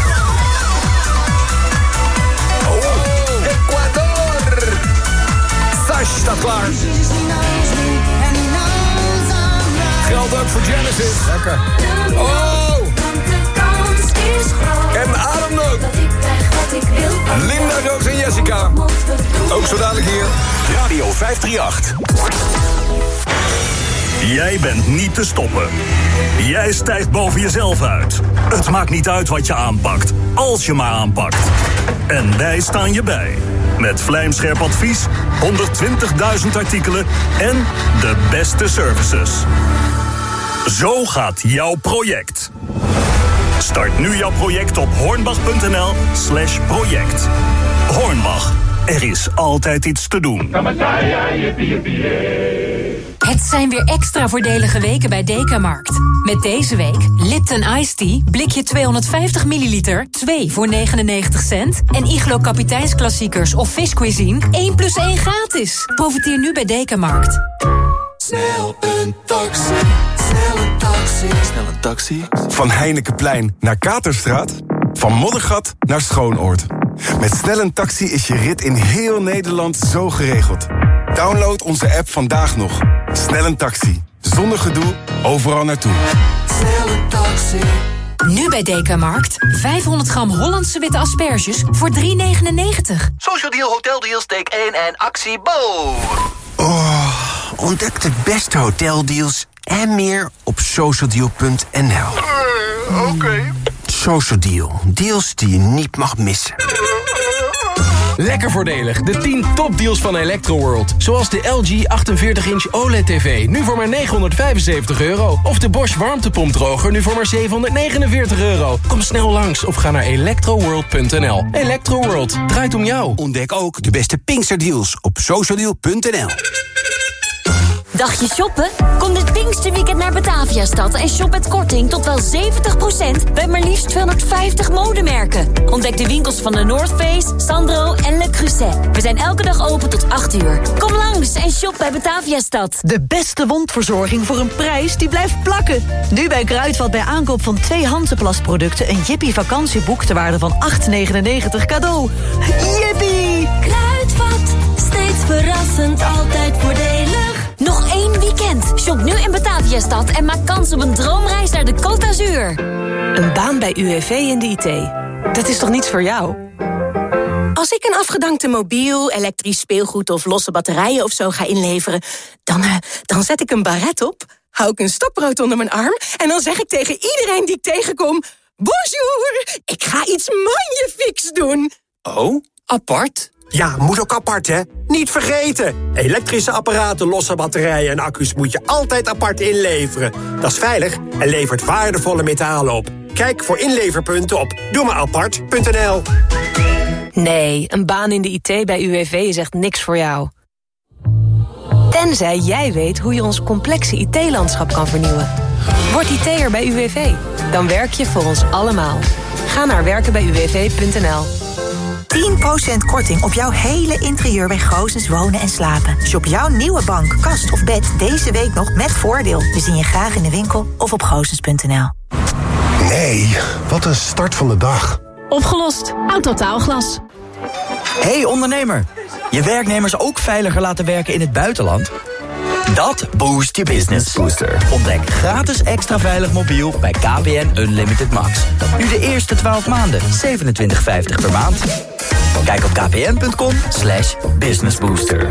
Ecuador! Sash staat klaar. Geldt ook voor Genesis. Lekker. Oh! En Ademnood. Linda, Roos en Jessica. Ook zo dadelijk hier. Radio vijf drie acht. Jij bent niet te stoppen. Jij stijgt boven jezelf uit. Het maakt niet uit wat je aanpakt, als je maar aanpakt. En wij staan je bij. Met vlijmscherp advies, honderdtwintigduizend artikelen en de beste services. Zo gaat jouw project. Start nu jouw project op hornbach.nl slash project. Hornbach, er is altijd iets te doen. Het zijn weer extra voordelige weken bij Dekamarkt. Met deze week Lipton Iced Tea, blikje tweehonderdvijftig milliliter, twee voor negenennegentig cent. En Iglo Kapiteinsklassiekers of Fish Cuisine, één plus één gratis. Profiteer nu bij Dekamarkt. Snel een taxi, snel een taxi. Snel een taxi. Van Heinekenplein naar Katerstraat. Van Moddergat naar Schoonoord. Met Snel een taxi is je rit in heel Nederland zo geregeld. Download onze app vandaag nog. Snel een taxi. Zonder gedoe, overal naartoe. Snel een taxi. Nu bij Dekamarkt. vijfhonderd gram Hollandse witte asperges voor drie negenennegentig. Social Deal, Hotel Deal, steek één en actie Bo. Oh, ontdek de beste hoteldeals en meer op socialdeal punt n l. Uh, Oké. Okay. Social Deal, deals die je niet mag missen. Lekker voordelig. De tien topdeals van Electroworld. Zoals de L G achtenveertig inch O L E D-tv. Nu voor maar negenhonderdvijfenzeventig euro. Of de Bosch warmtepompdroger. Nu voor maar zevenhonderdnegenenveertig euro. Kom snel langs of ga naar electroworld punt n l. Electroworld. Draait om jou. Ontdek ook de beste Pinksterdeals op socialdeal punt n l. Dagje shoppen? Kom dit Pinksterweekend naar Bataviastad en shop met korting tot wel zeventig procent bij maar liefst tweehonderdvijftig modemerken. Ontdek de winkels van de North Face, Sandro en Le Creuset. We zijn elke dag open tot acht uur. Kom langs en shop bij Bataviastad. De beste wondverzorging voor een prijs die blijft plakken. Nu bij Kruidvat bij aankoop van twee Hansaplast producten een Jippie vakantieboek ter waarde van acht negenennegentig cadeau. Jippie! Kruidvat, steeds verrassend, altijd voordelig. Nog één weekend. Shop nu in Bataviastad en maak kans op een droomreis naar de Côte d'Azur. Een baan bij U W V in de I T. Dat is toch niets voor jou? Als ik een afgedankte mobiel, elektrisch speelgoed of losse batterijen of zo ga inleveren, dan, uh, dan zet ik een baret op, hou ik een stokbrood onder mijn arm en dan zeg ik tegen iedereen die ik tegenkom: bonjour, ik ga iets magnifieks doen. Oh, apart? Ja, moet ook apart, hè? Niet vergeten! Elektrische apparaten, losse batterijen en accu's moet je altijd apart inleveren. Dat is veilig en levert waardevolle metalen op. Kijk voor inleverpunten op doe maar apart punt n l. Nee, een baan in de I T bij U W V is echt niks voor jou. Tenzij jij weet hoe je ons complexe I T-landschap kan vernieuwen. Word I T'er bij U W V. Dan werk je voor ons allemaal. Ga naar werken bij u w v punt n l. tien procent korting op jouw hele interieur bij Goosens Wonen en Slapen. Shop jouw nieuwe bank, kast of bed deze week nog met voordeel. We zien je graag in de winkel of op goosens punt n l. Nee, wat een start van de dag. Opgelost. Autotaalglas. Hey ondernemer, je werknemers ook veiliger laten werken in het buitenland? Dat boost je business. Booster. Ontdek gratis extra veilig mobiel bij K P N Unlimited Max. Nu de eerste twaalf maanden, zevenentwintig vijftig per maand. Kijk op kpn punt com slash businessbooster.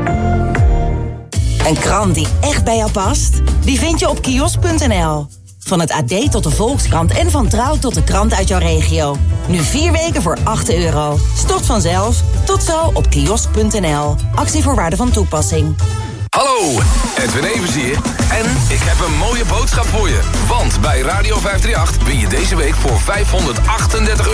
Een krant die echt bij jou past? Die vind je op kiosk punt n l. Van het A D tot de Volkskrant en van Trouw tot de krant uit jouw regio. Nu vier weken voor acht euro. Stort vanzelf. Tot zo op kiosk punt n l. Actievoorwaarden van toepassing. Hallo, Edwin Evers hier. En ik heb een mooie boodschap voor je. Want bij Radio vijfhonderdachtendertig win je deze week voor vijfhonderdachtendertig